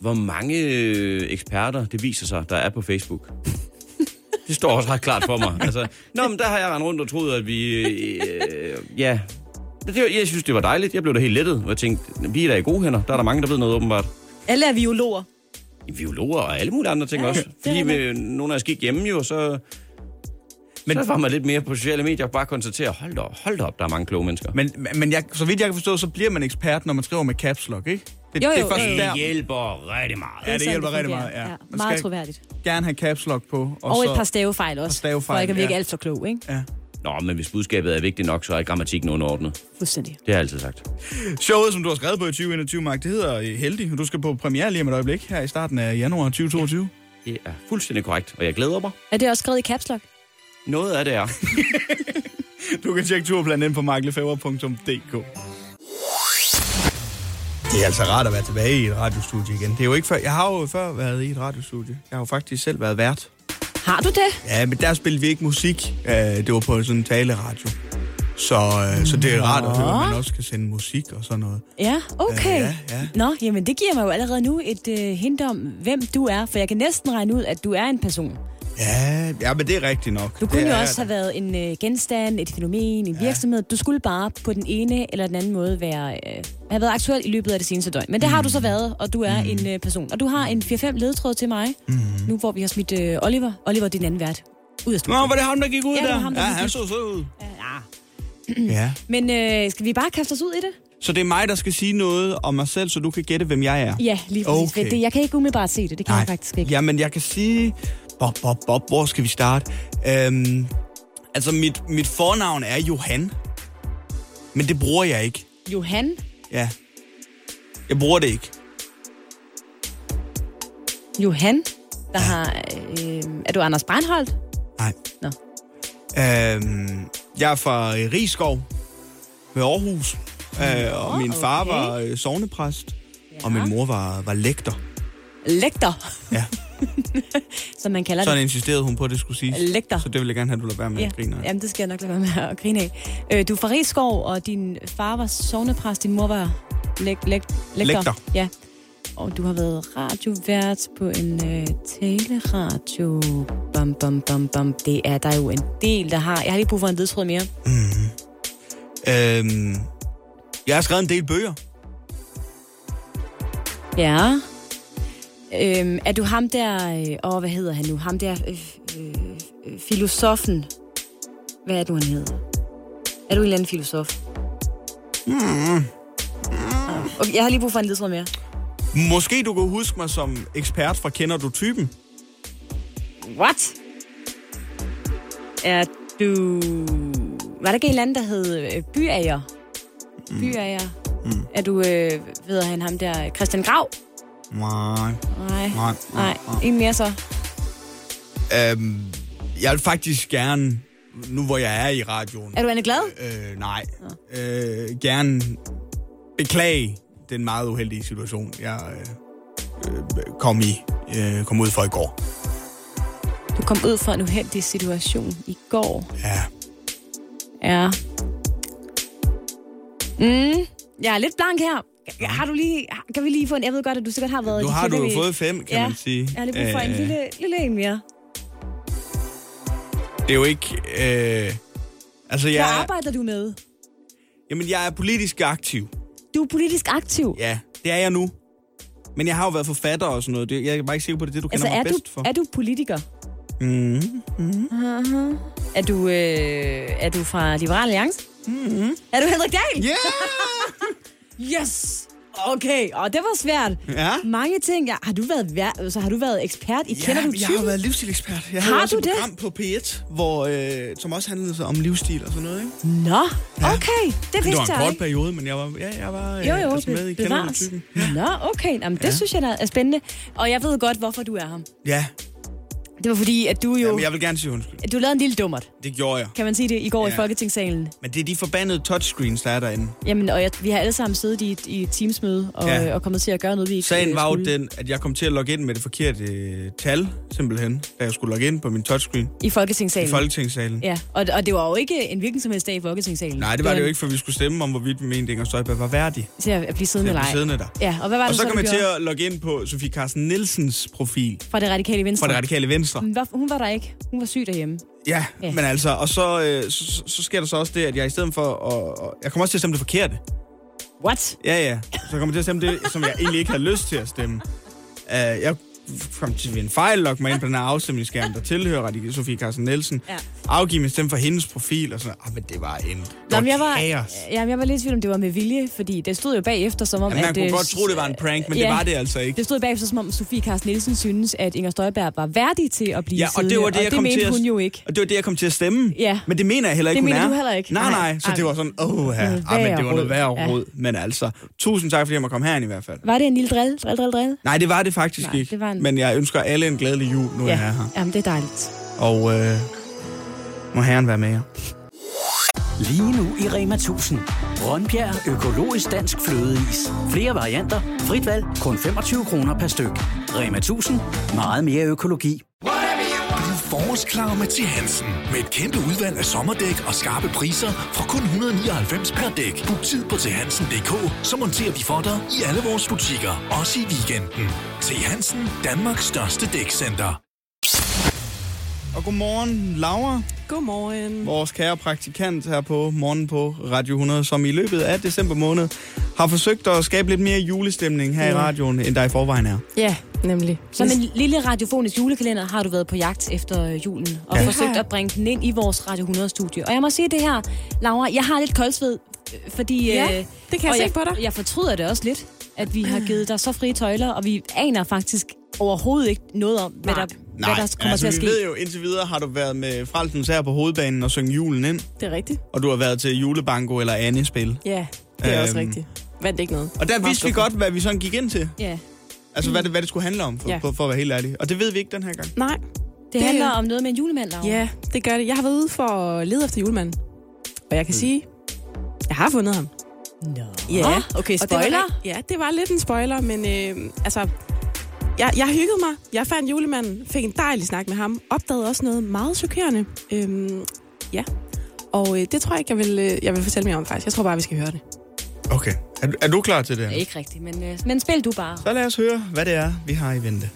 hvor mange øh, eksperter, det viser sig, der er på Facebook. Det står også ret klart for mig. Altså, nå, men der har jeg rendt rundt og troet, at vi... Øh, ja, det, jeg synes, det var dejligt. Jeg blev da helt lettet, og jeg tænkte, vi er da i gode hænder. Der er der mange, der ved noget åbenbart. Alle er viologer. Viologer og alle mulige andre ting ja, også. Fordi vi, nogle af os gik hjemme jo, så... Men så var man lidt mere på sociale medier og bare konstatere, hold da op, hold da op, der er mange kloge mennesker. Men, men jeg, så vidt jeg kan forstå, så bliver man ekspert, når man skriver med caps lock, ikke? Det, jo, jo, det, er først det der. hjælper rigtig meget. Ja, det, det hjælper rigtig meget, ja. ja meget troværdigt. Gerne have caps lock på. Og, og så, et par stavefejl også, stavefejl, for ikke at virke ja. alt for klog, ikke? Ja. Nå, men hvis budskabet er vigtigt nok, så er grammatikken underordnet. Fuldstændig. Det har jeg altid sagt. Showet, som du har skrevet på i tyve enogtyve, Mark, det hedder Heldig, og du skal på premiere lige om et øjeblik her i starten af januar tyve toogtyve. Ja, det er fuldstændig korrekt, og jeg glæder mig. Er det også skrevet i caps lock? Noget af det er. Du kan tjekke turplanen ind på mark lefebvre punktum d k. Det er altså rart at være tilbage i et radiostudie igen. Det er jo ikke før... Jeg har jo før været i et radiostudie. Jeg har jo faktisk selv været vært. Har du det? Ja, men der spillede vi ikke musik. Det var på sådan en taleradio. Så, så det er rart at høre, at man også kan sende musik og sådan noget. Ja, okay. Ja, ja. Nå, jamen det giver mig jo allerede nu et uh, hint om, hvem du er. For jeg kan næsten regne ud, at du er en person. Ja, ja, men det er rigtigt nok. Du kunne det jo er, også have været en uh, genstand, et fænomen, en ja. virksomhed. Du skulle bare på den ene eller den anden måde være, uh, have været aktuel i løbet af det seneste døgn. Men det mm. har du så været, og du er mm. en uh, person. Og du har en fire fem ledetråd til mig, mm. nu hvor vi har smidt uh, Oliver. Oliver, din anden vært. Ud af studiet. Nå, var det ham, der gik ud ja, der? Ham, der ja, gik han ud. så så ud. Ja. ja. Men uh, skal vi bare kaste os ud i det? Så det er mig, der skal sige noget om mig selv, så du kan gætte, hvem jeg er? Ja, lige præcis. Okay. Det, jeg kan ikke umiddelbart se det. Det kan Nej. jeg faktisk ikke. Jamen, jeg kan sige... Bob, Bob, Bob, hvor skal vi starte? Øhm, altså, mit, mit fornavn er Johan. Men det bruger jeg ikke. Johan? Ja. Jeg bruger det ikke. Johan? Der ja. har... Øh, er du Anders Breinholt? Nej. Nå. Øhm, jeg er fra Rigskov ved Aarhus. Øh, og min far okay. var øh, sognepræst. Ja. Og min mor var, var lektor. Lektor? Ja. Som man kalder Sådan det. insisterede hun på, at det skulle siges. Lektor. Så det vil jeg gerne have, at du lader være med ja. at grine af. Jamen, det skal jeg nok lade være med at grine af. Øh, du er fra Rigskov, og din far var sognepræst, din mor var læg, læg, lektor. lektor. Ja. Og du har været radiovært på en øh, teleradio. Bam, bam, bam, bam. Det er der jo en del, der har... Jeg har lige brug for en ledtråd mere. Mm-hmm. Øhm, jeg har skrevet en del bøger. Ja. Øhm, er du ham der... Øh, åh, hvad hedder han nu? Ham der... Øh, øh, filosofen. Hvad er du, han hedder? Er du en eller anden filosof? Mm. Mm. Okay, jeg har lige brug for en ledtråd mere. Måske du kan huske mig som ekspert fra Kender du typen? What? Er du... Var der ikke en eller anden, der hed øh, Byager? Mm. Byager. Mm. Er du, øh, ved han ham der, Christian Grav? Nej. Nej. Nej. Nej. Ingen mere så? Øhm, jeg vil faktisk gerne, nu hvor jeg er i radioen... Er du Anne Glad? Øh, nej. Øh, gerne beklage den meget uheldige situation, jeg øh, kom i, øh, kom ud for i går. Du kom ud for en uheldig situation i går? Ja. Ja. Mm, jeg er lidt blank her. Har du lige, kan vi lige få en... Jeg ved godt, at du sikkert har været... Du har du jo fået fem, kan ja, man sige. Jeg har lige brug for en øh, lille, lille en mere. Det er jo ikke... Øh, altså, jeg, Hvad arbejder du med? Jamen, jeg er politisk aktiv. Du er politisk aktiv? Ja, det er jeg nu. Men jeg har jo været forfatter og sådan noget. Jeg er bare ikke sikker på, det er det, du altså, kender mig du, bedst for. Er du politiker? Mm-hmm. Mm-hmm. Uh-huh. Er du, øh, er du fra Liberal Alliance? Mm-hmm. Er du Henrik Dahl? Ja! Yeah! Yes! Okay, og det var svært. Ja. Mange ting. Ja, har du været, så har du været ekspert i ja, Kender du typen? jeg har været livsstilekspert. Jeg har havde også du et program det? På P et, hvor, øh, som også handlede om livsstil og sådan noget, ikke? Nå, ja. okay. Det vidste jeg Det var en kort ikke. periode, men jeg var, ja, jeg var jo, jo, altså med i Kender du typen. Ja. Nå, okay. Jamen, det ja. synes jeg da er spændende. Og jeg ved godt, hvorfor du er ham. Ja. Det var fordi, at du jo... Jamen, jeg vil gerne sige undskyld. At du lavede en lille dummert. Det gjorde jeg. Kan man sige det i går Ja. i Folketingssalen? Men det er de forbandede touchscreens, der er derinde. Jamen, og jeg, vi har alle sammen siddet i et, i et Teams-møde og, Ja. og kommet til at gøre noget, vi ikke Sagen øh, var jo skulle. den, at jeg kom til at logge ind med det forkerte øh, tal, simpelthen, da jeg skulle logge ind på min touchscreen. I Folketingssalen. I Folketingssalen. Ja, og, og det var jo ikke en hvilken som helst dag i Folketingssalen. Nej, det var det jo ikke, for vi skulle stemme om, hvorvidt vi mente, Inger Støjberg var værdig. Til at blive siddende Til at blive eller ej. siddende der. Ja, og hvad var Og det så så, kom du jeg til gjorde? at logge ind på Sofie Carsten Nielsens profil. Fra det radikale venstre. Fra det radikale venstre. Men hvad- Hun var der ikke. Hun var syg derhjemme. Ja, Ja. ja, men altså, og så, øh, så, så sker der så også det, at jeg i stedet for at... Og jeg kommer også til at stemme det forkerte. What? Ja, ja. Så jeg kommer til at stemme det, som jeg egentlig ikke havde lyst til at stemme. Uh, jeg kom til en fejl, logge mig ind på den her afstemningsskærm, der tilhører Radikale Sofie Carsten Nielsen. Ja. Afgive min stemme for hendes profil, og sådan. Ah, men det var en... Nå, men jeg var, kaos. jamen, jeg var lidt i tvivl om, det var med vilje, fordi det stod jo bagefter, som om... Jamen, man at, kunne øh, godt tro, det var en prank, men ja, det var det altså ikke. Det stod bagefter, som om Sofie Carsten Nielsen synes, at Inger Støjberg var værdig til at blive Ja, og siddende, det var det, jeg og det kom mente til at, hun jo ikke. Og det var det, jeg kom til at stemme. Ja. Men det mener jeg heller ikke, Det hun mener er. du heller ikke. Nej, Nej, nej. Så ej. det var sådan, åh, ja. Noget Ah, men det værre var noget værre rod. råd. Men altså, tusind tak, fordi jeg må komme herind i hvert fald. Var det en lille drill? Drill, drill, drill? Nej, det var det faktisk Nej, ikke. det var en- Men jeg ønsker alle en glædelig jul, nu Ja, er jeg er her. jamen det er dejligt. Og øh, må herren være med jer. Lige nu i Rema tusind. Rønbjerg økologisk dansk flødeis. Flere varianter, frit valg, kun femogtyve kroner per styk. Rema tusind. Meget mere økologi. Bliv forårsklar med T. Hansen. Med et kæmpe udvalg af sommerdæk og skarpe priser fra kun et hundrede og nioghalvfems per dæk. Book tid på thansen punktum d k, så monterer vi for dig i alle vores butikker. Også i weekenden. T. Hansen, Danmarks største dækcenter. Og godmorgen, Laura. Godmorgen. Vores kære praktikant her på Morgen på Radio hundrede, som i løbet af december måned har forsøgt at skabe lidt mere julestemning her Ja. i radioen, end der i forvejen er. Ja, nemlig. Som en lille radiofonisk julekalender har du været på jagt efter julen, og Ja. forsøgt at bringe den ind i vores Radio hundrede-studie. Og jeg må sige det her, Laura, jeg har lidt koldsved, øh, fordi... Ja, øh, det kan jeg og se jeg, på dig. Jeg fortryder det også lidt, at vi har givet dig så frie tøjler, og vi aner faktisk overhovedet ikke noget om, hvad der, hvad der kommer altså, til at vi ske. ved jo, indtil videre har du været med Frelsens her på hovedbanen og synge julen ind. Det er rigtigt. Og du har været til julebanko eller andet spil. Ja, det er også Øhm, rigtigt. Vandt ikke noget. Og der Meget vidste vi skuffet. godt, hvad vi sådan gik ind til. Ja. Altså, hvad det, hvad det skulle handle om, for, Ja. for, for at være helt ærlig. Og det ved vi ikke den her gang. Nej. Det, Det- handler om noget med en julemand, Laura. Ja, det gør det. Jeg har været ude for at lede efter julemanden. Og jeg kan mm. sige, jeg har fundet ham. Nå. Ja, Okay, og det var spoiler. rig- ja, det var lidt en spoiler, men øh, altså, jeg, jeg hyggede mig. Jeg fandt julemanden, fik en dejlig snak med ham, opdagede også noget meget chokerende. Øhm, ja, og øh, det tror jeg ikke, jeg vil, øh, jeg vil fortælle mere om faktisk. Jeg tror bare, vi skal høre det. Okay. Er, er du klar til det? Ja, ikke rigtigt, men, øh, men spil du bare. Så lad os høre, hvad det er, vi har i vente.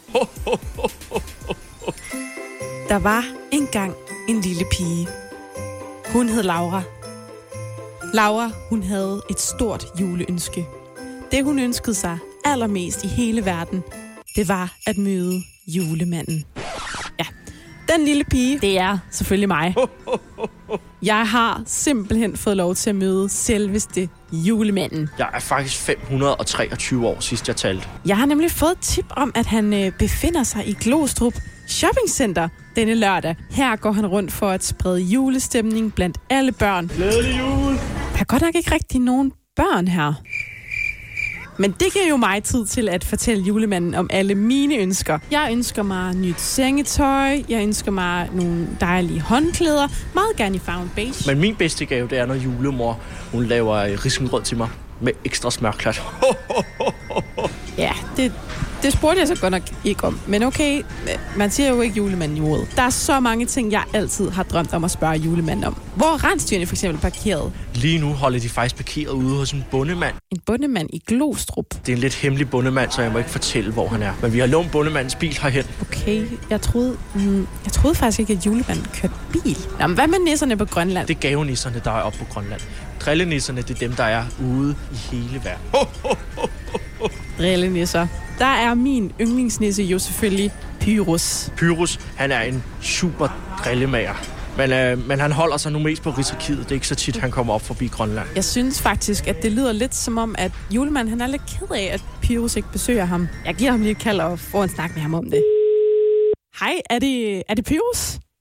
Der var engang en lille pige. Hun hed Laura. Laura, hun havde et stort juleønske. Det, hun ønskede sig allermest i hele verden, det var at møde julemanden. Ja, den lille pige, det er selvfølgelig mig. Jeg har simpelthen fået lov til at møde selveste julemanden. Jeg er faktisk fem hundrede og treogtyve år, sidst jeg talte. Jeg har nemlig fået et tip om, at han øh, befinder sig i Glostrup Shoppingcenter denne lørdag. Her går han rundt for at sprede julestemning blandt alle børn. Glædelig jul! Der er godt nok ikke rigtig nogen børn her. Men det giver jo mig tid til at fortælle julemanden om alle mine ønsker. Jeg ønsker mig nyt sengetøj, jeg ønsker mig nogle dejlige håndklæder, meget gerne i farven beige. Men min bedste gave, det er, når julemor, hun laver øh, risengrød til mig med ekstra smørklat. Ja, det, det spurgte jeg så godt nok ikke om. Men okay, man siger jo ikke julemanden i ordet. Der er så mange ting, jeg altid har drømt om at spørge julemanden om. Hvor er rensdyrene for eksempel parkeret? Lige nu holder de faktisk parkeret ude hos en bondemand. En bondemand i Glostrup. Det er en lidt hemmelig bondemand, så jeg må ikke fortælle, hvor han er. Men vi har lånt bondemandens bil herhen. Okay, jeg troede, mm, jeg troede faktisk ikke, at julemanden kørte bil. Nå, men hvad med nisserne på Grønland? Det er gavenisserne, der er oppe på Grønland. Drillenisserne, det er dem, der er ude i hele verden. Drillenisser. Der er min yndlingsnisse jo selvfølgelig Pyrus. Pyrus, han er en super drillemager. Men, øh, men han holder sig nu mest på Rigsarkivet. Det er ikke så tit, han kommer op forbi Grønland. Jeg synes faktisk, at det lyder lidt som om, at julemanden han er lidt ked af, at Pyrus ikke besøger ham. Jeg giver ham lige et kald og får en snak med ham om det. Hej, er det, er det Pyrus?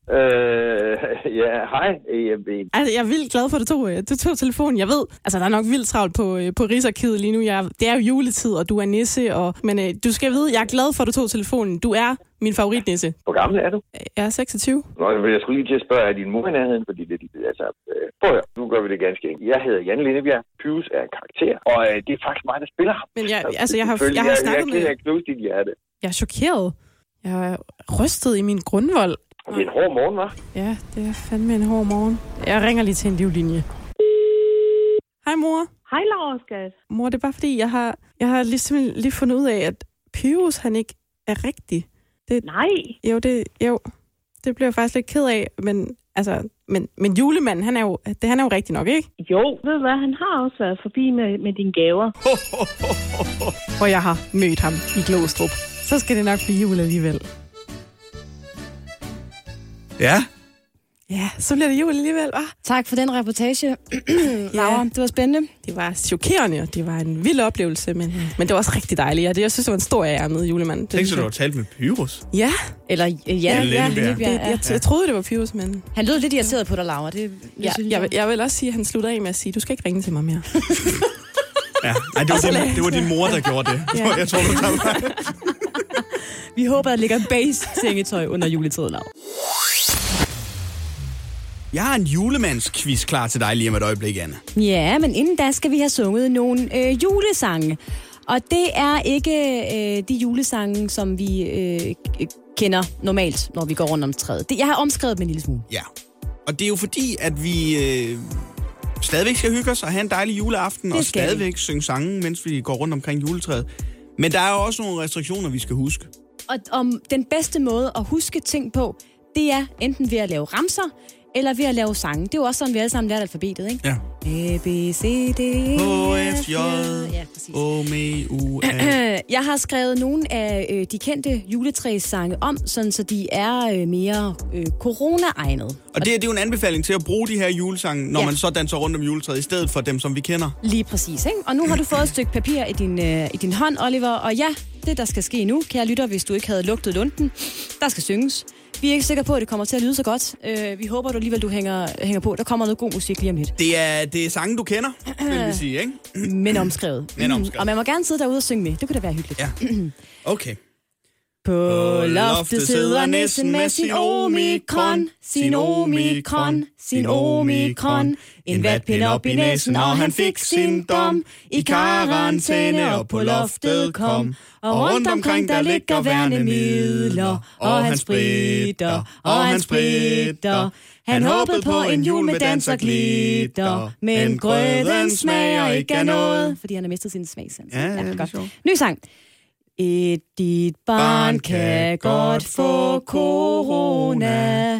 Øh, ja, hej. Altså, jeg er vildt glad for, at du tog, du tog telefonen. Jeg ved, altså der er nok vildt travlt på, på Rigsarkivet lige nu. Jeg, det er jo juletid, og du er nisse. Og, men øh, du skal vide, jeg er glad for, at du tog telefonen. Du er min favoritnisse. Hvor gammel er du? Jeg er seksogtyve. Nå, jeg skulle lige til at spørge, er din mor i nærheden? Fordi det, altså, øh, prøv at høre, nu gør vi det ganske enkelt. Jeg hedder Jan Lindebjerg. Pyrus er en karakter, og øh, det er faktisk mig, der spiller ham. Men jeg, altså, jeg har, jeg har snakket jeg, med... Jeg, jeg knust dit hjerte. Jeg er chokeret. Jeg er rystet i min grundvold. Det er en hård morgen, hva'? Ja, det er fandme en hård morgen. Jeg ringer lige til en livlinje. Hej, mor. Hej, Laura, skat. Mor, det er bare fordi, jeg har, jeg har ligesom lige fundet ud af, at Pyrus, han ikke er rigtig. Det, Nej. Jo, det, jo, det bliver jeg faktisk lidt ked af, men, altså, men, men julemanden, han er, jo, det, han er jo rigtig nok, ikke? Jo, ved du hvad, han har også været forbi med, med dine gaver. Og jeg har mødt ham i Glostrup. Så skal det nok blive jul alligevel. Ja. Ja, så bliver det jul alligevel, hva'? Tak for den reportage, Laura. Det var spændende. Det var chokerende, og det var en vild oplevelse, men, men det var også rigtig dejligt. Og det, jeg synes, det var en stor ære med julemanden. Tænk så, du har talt med Pyrus? Ja. Eller øh, ja, ja, ja, ja, det, jeg, jeg, jeg troede, det var Pyrus, men... Han lød lidt irriteret på dig, Laura. Det, ja, jeg, jeg, jeg vil også sige, at han slutter af med at sige, du skal ikke ringe til mig mere. Ja, nej, det var, din, det var din mor, der gjorde det. Ja. Jeg tror, du tager mig. Vi håber, der ligger base-sengetøj under juletiden, Laura. Jeg har en julemandsquiz klar til dig lige om et øjeblik, Anne. Ja, men inden da skal vi have sunget nogle øh, julesange. Og det er ikke øh, de julesange, som vi øh, kender normalt, når vi går rundt om træet. Det, jeg har omskrevet med en lille smule. Ja, og det er jo fordi, at vi øh, stadigvæk skal hygge os og have en dejlig juleaften, og stadigvæk vi. synge sange, mens vi går rundt omkring juletræet. Men der er jo også nogle restriktioner, vi skal huske. Og om den bedste måde at huske ting på, det er enten ved at lave ramser, eller ved at lave sange. Det er jo også sådan, vi alle sammen lærte alfabetet, ikke? Ja. A, B, C, D, H, F, J, O, M, U, A. Jeg har skrevet nogle af øh, de kendte juletræssange om, sådan så de er øh, mere øh, corona-egnede. Og det, det er jo en anbefaling til at bruge de her julesange, når ja. man så danser rundt om juletræet, i stedet for dem, som vi kender. Lige præcis, ikke? Og nu har du fået et stykke papir i din, øh, i din hånd, Oliver. Og ja, det der skal ske nu, kære lytter, hvis du ikke havde lugtet lunden, der skal synges. Vi er ikke sikre på, at det kommer til at lyde så godt. Uh, vi håber du alligevel, du hænger, hænger på. Der kommer noget god musik lige om lidt. Det er, det er sange, du kender, vil vi sige, ikke? Men omskrevet. Men omskrevet. Mm. Og man må gerne sidde derude og synge med. Det kunne da være hyggeligt. Ja. Okay. På loftet sidder nissen med sin omikron, sin omikron, sin omikron. En vatpind op i næsen, og han fik sin dom. I karantæne og på loftet kom. Og rundt omkring der ligger værnemidler, og han spritter, og han spritter. Han håbede på en jul med dans og glitter, men grøden smager ikke af noget, fordi han har mistet sin smagsans. Ja, ja, det er sjovt. Ny sang. Et dit barn kan godt få corona,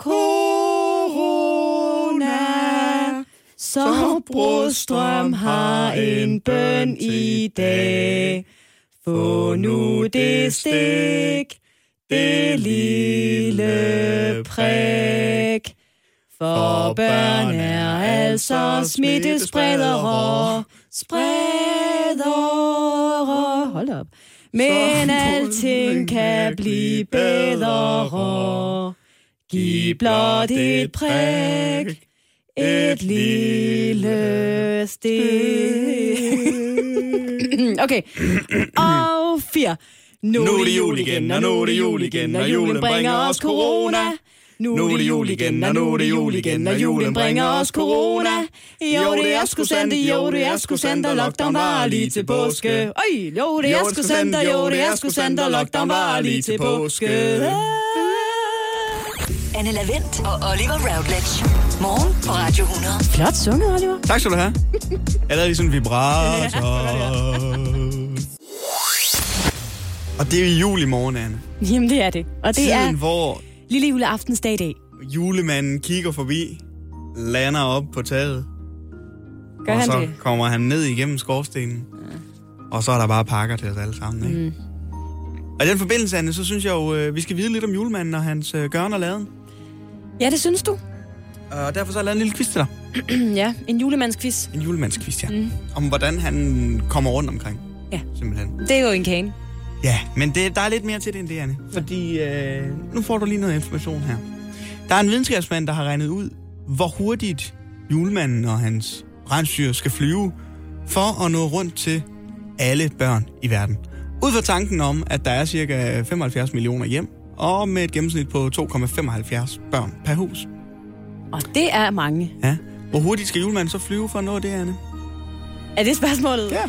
corona. Så Brostrøm har en bøn i dag. Få nu det stik, det lille prik. For børn er altså smittespredere, spredere. Hold op. Men alting kan blive bedre. Giv blot et prik, et lille stik. Okay. Og fire. Nu er det jul igen, og nu er det jul igen, og julen bringer os corona. Nu er det jul igen, og nu er det jul igen, og julen bringer os corona. Jo, det er sgu sandt, jo, det er sgu sandt, og lockdown var lige til påske. Øj, jo, det er sgu sandt, jo, det er sgu sandt, og lockdown var lige til påske. Anne Lavendt og Oliver Routledge. Morgen på Radio hundrede. Flot sunget, Oliver. Tak skal du have. Jeg lavede lige sådan en vibrator. Og det er jul i morgen, Anne. Jamen, det er det. Og det Tiden, er hvor lille juleaftensdag i dag. Julemanden kigger forbi, lander op på taget. Gør og han så det? kommer han ned igennem skorstenen. Ja. Og så er der bare pakker til os alle sammen, ikke? Mm. Og i den forbindelse, Anne, så synes jeg jo, vi skal vide lidt om julemanden og hans øh, gøren og laden. Ja, det synes du. Og derfor så har jeg lavet en lille quiz til dig. Ja, en julemandsquiz. En julemandsquiz, ja. Mm. Om hvordan han kommer rundt omkring. Ja. Simpelthen. Det er jo en kane. Ja, men det, der er lidt mere til det end det, Anne. Fordi øh, nu får du lige noget information her. Der er en videnskabsmand, der har regnet ud, hvor hurtigt julemanden og hans rensdyr skal flyve, for at nå rundt til alle børn i verden. Ud fra tanken om, at der er cirka femoghalvfjerds millioner hjem, og med et gennemsnit på to komma femoghalvfjerds børn per hus. Og det er mange. Ja. Hvor hurtigt skal julemanden så flyve for at nå det, Anne? Er det spørgsmålet? Ja.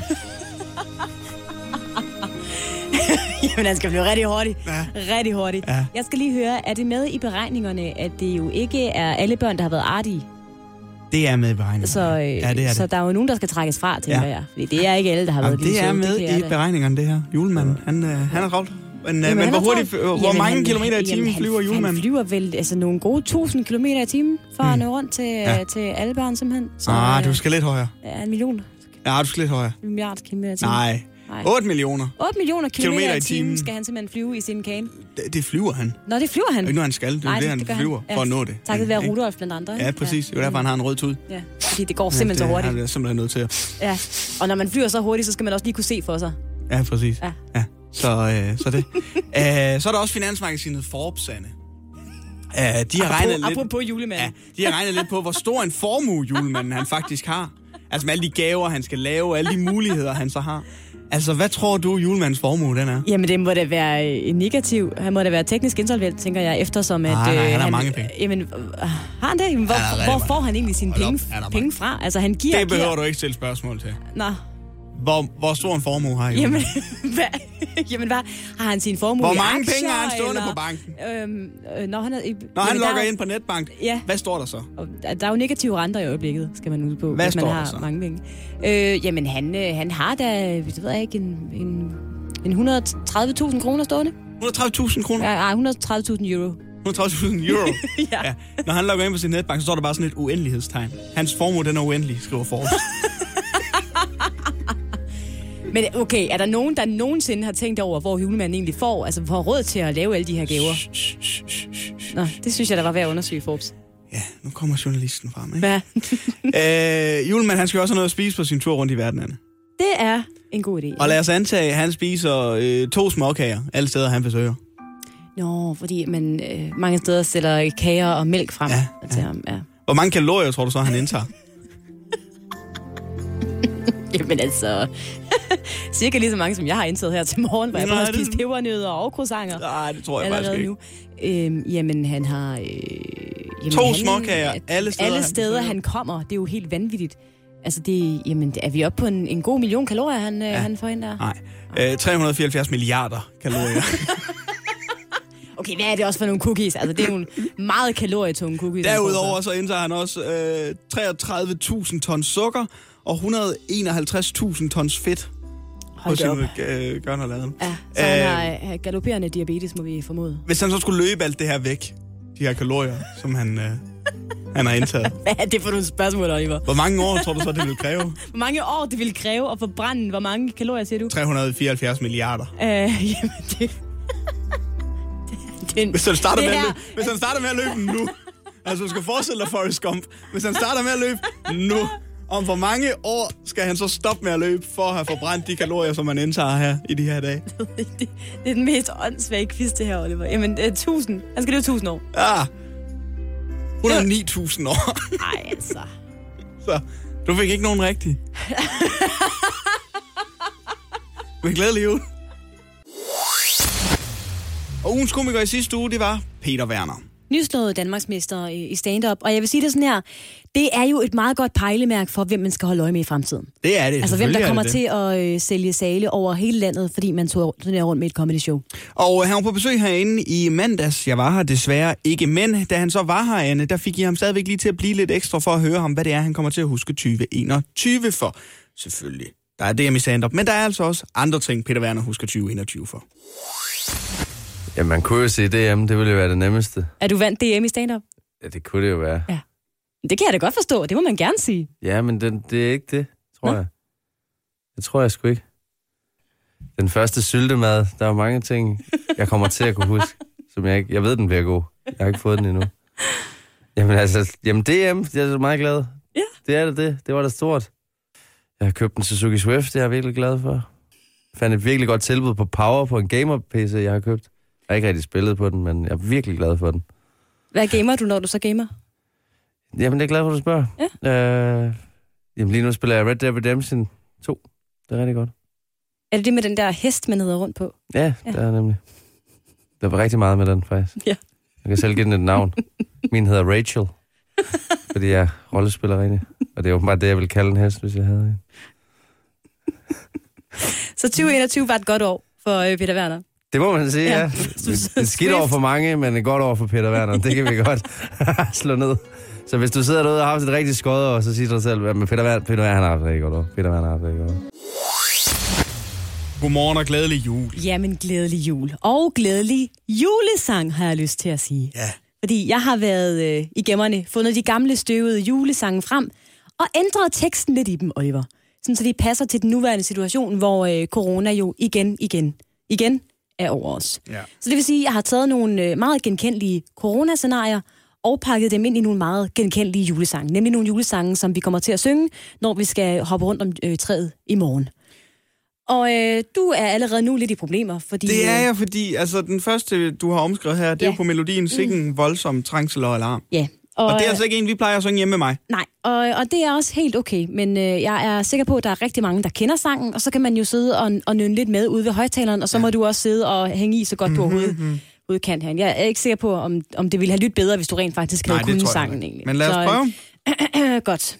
Jamen, han skal blive rigtig hurtigt. Ja. Rigtig hurtigt. Ja. Jeg skal lige høre, er det med i beregningerne, at det jo ikke er alle børn, der har været artige? Det er med i beregningerne. Så, øh, ja, det er så det. der er jo nogen, der skal trækkes fra, tænker Ja. jeg. Fordi det er ikke alle, der har Jamen, været lige det er søde. med kan jeg i da. beregningerne, det her. Julemanden, han, øh, han er travlt. Men, Jamen, men han hvor, er hurtigt, travlt. hvor Jamen, mange han- kilometer i timen jamen, flyver han, julemanden? Han flyver vel altså, nogle gode tusind kilometer i timen, for hmm. at nå rundt til, Ja. ja. til alle børn, simpelthen. Så, Ah, øh, du skal lidt højere. Ja, en million. Ja, du skal lidt højere. En milliard kilometer i timen. Nej. Nej. otte millioner. otte millioner kilometer, Kilometer i i timen timen. skal han simpelthen flyve i sin kane. Det, det flyver han. Nå, det flyver Det han. er ikke noget, han skal. Det er Nej, jo det, han gør flyver Ja, for at nå det. Takket være Ikke? Rudolf blandt andre. Ja, præcis. Det er jo derfor, han har en rød tud. Ja, fordi det går simpelthen ja, så hurtigt. Det er han simpelthen nødt til at... Ja, og når man flyver så hurtigt, så skal man også lige kunne se for sig. Ja, præcis. Ja. ja. Så, øh, så det. Æh, så er der også finansmagasinet Forbes, Anne. Æh, de har regnet lidt... Apropos julemanden. Ja, de har regnet lidt på, hvor stor en formue julemanden han faktisk har. Altså med alle de gaver, han skal lave, alle de muligheder, han så har. Altså, hvad tror du, julemandens formue, den er? Jamen, det må da være øh, negativ. Han må da være teknisk insolvent, tænker jeg, eftersom at... Nej, nej, han har han, mange penge. Jamen, øh, har han det? Jamen, hvor, Han har hvor rigtig får han egentlig sine Hold penge, op, han har penge fra? Altså, han giver... Det behøver giver... du ikke stille spørgsmål til. Nå, Hvor, hvor stor en formue har I? jamen, hvad, jamen, hvad? Har han sin formue Hvor i mange aktier, penge har han stående eller, på banken? Øhm, øh, når han, er, Når han jamen, der logger er jo- ind på netbank, Ja. hvad står der så? Og der der er jo negative renter i øjeblikket, skal man ud på, Hvad hvis man står der har så? mange penge. Øh, jamen, han, øh, han har da, det ved jeg ikke, en, en, en et hundrede og tredive tusind kroner stående. et hundrede og tredive tusind kroner? Ja, nej, et hundrede og tredive tusind euro. et hundrede og tredive tusind euro? Ja. Ja. Når han logger ind på sin netbank, så står der bare sådan et uendelighedstegn. Hans formue, den er uendelig, skriver Forbes. Men okay, er der nogen, der nogensinde har tænkt over, hvor julemanden egentlig får, altså får råd til at lave alle de her gaver? Nå, det synes jeg, der var værd at undersøge, Forbes. Ja, nu kommer journalisten frem, ikke? Hvad? øh, julemanden, han skal jo også have noget at spise på sin tur rundt i verden, Anne. Det er en god idé. Og lad os antage, at han spiser øh, to småkager alle steder, han besøger. Nå, fordi man øh, mange steder sætter kager og mælk frem ja, til ham. Ja. Hvor mange kalorier tror du så, han indtager? Jamen altså, cirka lige så mange, som jeg har indtaget her til morgen, hvor jeg Nej, både har det- spist pebernødder og croissanter. Nej, det tror jeg allerede faktisk ikke. nu. Øhm, jamen, han har... Øh, jamen, To han, småkager alle steder, Alle han steder, besøger. han kommer. Det er jo helt vanvittigt. Altså, det, jamen, er vi oppe på en, en god million kalorier, han, ja. han får ind der? Nej. Øh, tre hundrede og fireoghalvfjerds milliarder kalorier. Okay, hvad er det også for nogle cookies? Altså, det er nogle meget kalorietunge cookies. han får Derudover så. så indtager han også øh, treogtredive tusind tons sukker og et hundrede og enoghalvtreds tusind tons fedt. Hold på da op. sin øh, gørn og laden. Ja, så han har øh, galopperende diabetes, må vi formode. Hvis han så skulle løbe alt det her væk, de her kalorier, som han, øh, han har indtaget. Hvad er det for nogle spørgsmål, Oliver? Hvor mange år tror du så, det vil kræve? Hvor mange år det ville kræve at forbrænde? Hvor mange kalorier, siger du? tre hundrede og fireoghalvfjerds milliarder. Øh, jamen, det... det, det Hvis han starter, det med, at her- løbe, hvis han starter med at løbe nu, altså du skal forestille dig Forrest Gump, hvis han starter med at løbe nu, om hvor mange år skal han så stoppe med at løbe, for at have forbrændt de kalorier, som man indtager her i de her dage? det, det er den mest åndssvage quiz, det her, Oliver. Jamen, uh, tusind. Han skal leve tusind år. Ja, et hundrede og ni tusind år. Ej, altså. Så du fik ikke nogen rigtig. Men glædelig jul. Og ugens komiker i sidste uge, det var Peter Werner. Nyslået Danmarksmester i i stand-up. Og jeg vil sige det sådan her. Det er jo et meget godt pejlemærke for, hvem man skal holde øje med i fremtiden. Det er det. Altså, hvem der selvfølgelig kommer er det det. til at øh, sælge sale over hele landet, fordi man tog turnerer rundt med et comedy show. Og øh, han var på besøg herinde i mandags. Jeg var her desværre ikke, men da han så var her, Anne, der fik jeg ham stadigvæk lige til at blive lidt ekstra for at høre ham, hvad det er, han kommer til at huske tyve enogtyve for. Selvfølgelig. Der er D M i stand-up, men der er altså også andre ting, Peter Werner husker tyve enogtyve for. Ja, man kunne jo se D M, det ville jo være det nemmeste. Er du vandt D M i stand-up? Ja, det kunne det jo være. Ja. Det kan jeg da godt forstå. Det må man gerne sige. Ja, men det, det er ikke det, tror Nå. jeg. Det tror jeg sgu ikke. Den første syltemad, der er mange ting, jeg kommer til at kunne huske, som jeg ikke... Jeg ved, den bliver god. Jeg har ikke fået den endnu. Jamen altså, jamen D M, jeg er så meget glad. Ja. Det er det, det. Det var da stort. Jeg har købt en Suzuki Swift, det er jeg virkelig glad for. Jeg fandt et virkelig godt tilbud på Power på en gamer-P C, jeg har købt. Jeg har ikke rigtig spillet på den, men jeg er virkelig glad for den. Hvad gamer du, når du så gamer? Jamen, det er glad for, at du spørger. Ja. Øh, jamen, lige nu spiller jeg Red Dead Redemption to. Det er rigtig godt. Er det det med den der hest, man hedder rundt på? Ja, ja. Det er nemlig. Der var rigtig meget med den, faktisk. Ja. Jeg kan selv give den et navn. Min hedder Rachel. Fordi jeg rollespiller rigtig. Og det er jo bare det, jeg ville kalde en hest, hvis jeg havde en. Så tyve enogtyve var et godt år for øh, Peter Werner. Det må man sige, ja. ja. Det er skidt over for mange, men et godt år for Peter Werner. Det kan vi godt slå ned. Så hvis du sidder derude og har haft et rigtig skødt år, så siger du dig selv, at Peter Werner, Peter Werner han har haft et rigtig godt år. Peter Werner har haft et rigtig godt år. Godmorgen og glædelig jul. Jamen, glædelig jul. Og glædelig julesang, har jeg lyst til at sige. Ja. Fordi jeg har været øh, i gemmerne, fundet de gamle støvede julesange frem, og ændret teksten lidt i dem, Oliver. Sådan, så de passer til den nuværende situation, hvor øh, corona jo igen, igen, igen er over os. Ja. Så det vil sige, at jeg har taget nogle øh, meget genkendelige coronascenarier, og pakket dem ind i nogle meget genkendelige julesange. Nemlig nogle julesange, som vi kommer til at synge, når vi skal hoppe rundt om øh, træet i morgen. Og øh, du er allerede nu lidt i problemer, fordi... Det er jeg, fordi altså, den første, du har omskrevet her, det ja. er jo på melodien Sikken mm. voldsom trængsel og alarm. Ja. Og, og det er altså ikke en, vi plejer at synge hjemme med mig. Nej, og, og det er også helt okay, men øh, jeg er sikker på, at der er rigtig mange, der kender sangen, og så kan man jo sidde og, og nynne lidt med ude ved højtaleren, og så ja. må du også sidde og hænge i så godt du overhovedet mm-hmm. kan her. Jeg er ikke sikker på, om, om det ville have lyttet bedre, hvis du rent faktisk havde kunnet sangen egentlig. Men lad os så, prøve. Øh, godt.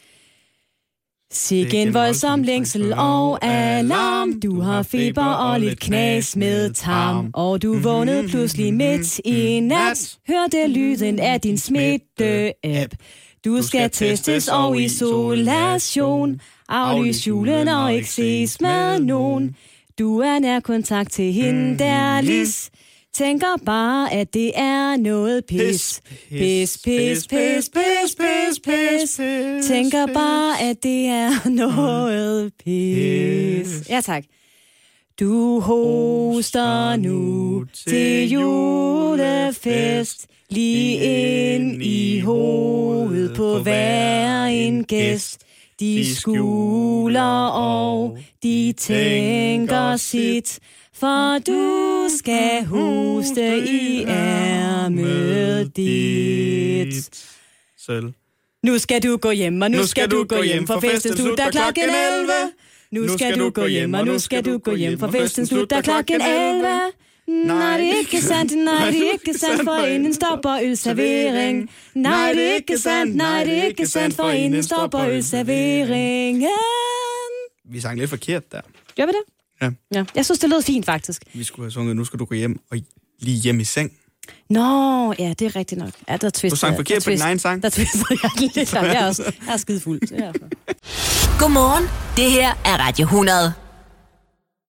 Sikken voldsom længsel og alarm. Du har feber og lidt knas med tarm. Og du vågnede pludselig midt i nat. Hørte lyden af din smitte-app. Du skal testes og isolation. Aflys julen og ikke ses med nogen. Du er nær kontakt til hende der Lis. Tænker bare, at det er noget pis. Pis, pis, pis, pis, pis, pis. Tænker bare, at det er noget pis. Ja, tak. Du hoster nu til julefest. Lige ind i hovedet på hver en gæst. De skuler og de tænker sit. For du skal hoste i ærmet dit. Selv. Nu skal du gå hjem, og nu, nu skal du gå hjem, for festen slutter klokken elleve. Nu skal du gå hjem, og nu skal du gå hjem, for festen slutter klokken elleve. Nej, det er ikke sandt, nej, det er ikke sandt, for inden stopper ølservering. Nej, det er ikke sandt, nej, det er ikke sandt, for inden stopper ølserveringen. Vi sang lidt forkert der. Gør vi det? Ja. ja. Jeg synes, det lød fint, faktisk. Vi skulle have sunget, nu skal du gå hjem og lige hjem i seng. Nå, ja, det er rigtigt nok. Ja, der twist, du sang forkert på din egen sang. Der twister jeg lidt. Jeg er også jeg er skidefuld. Godmorgen, det her er Radio hundrede.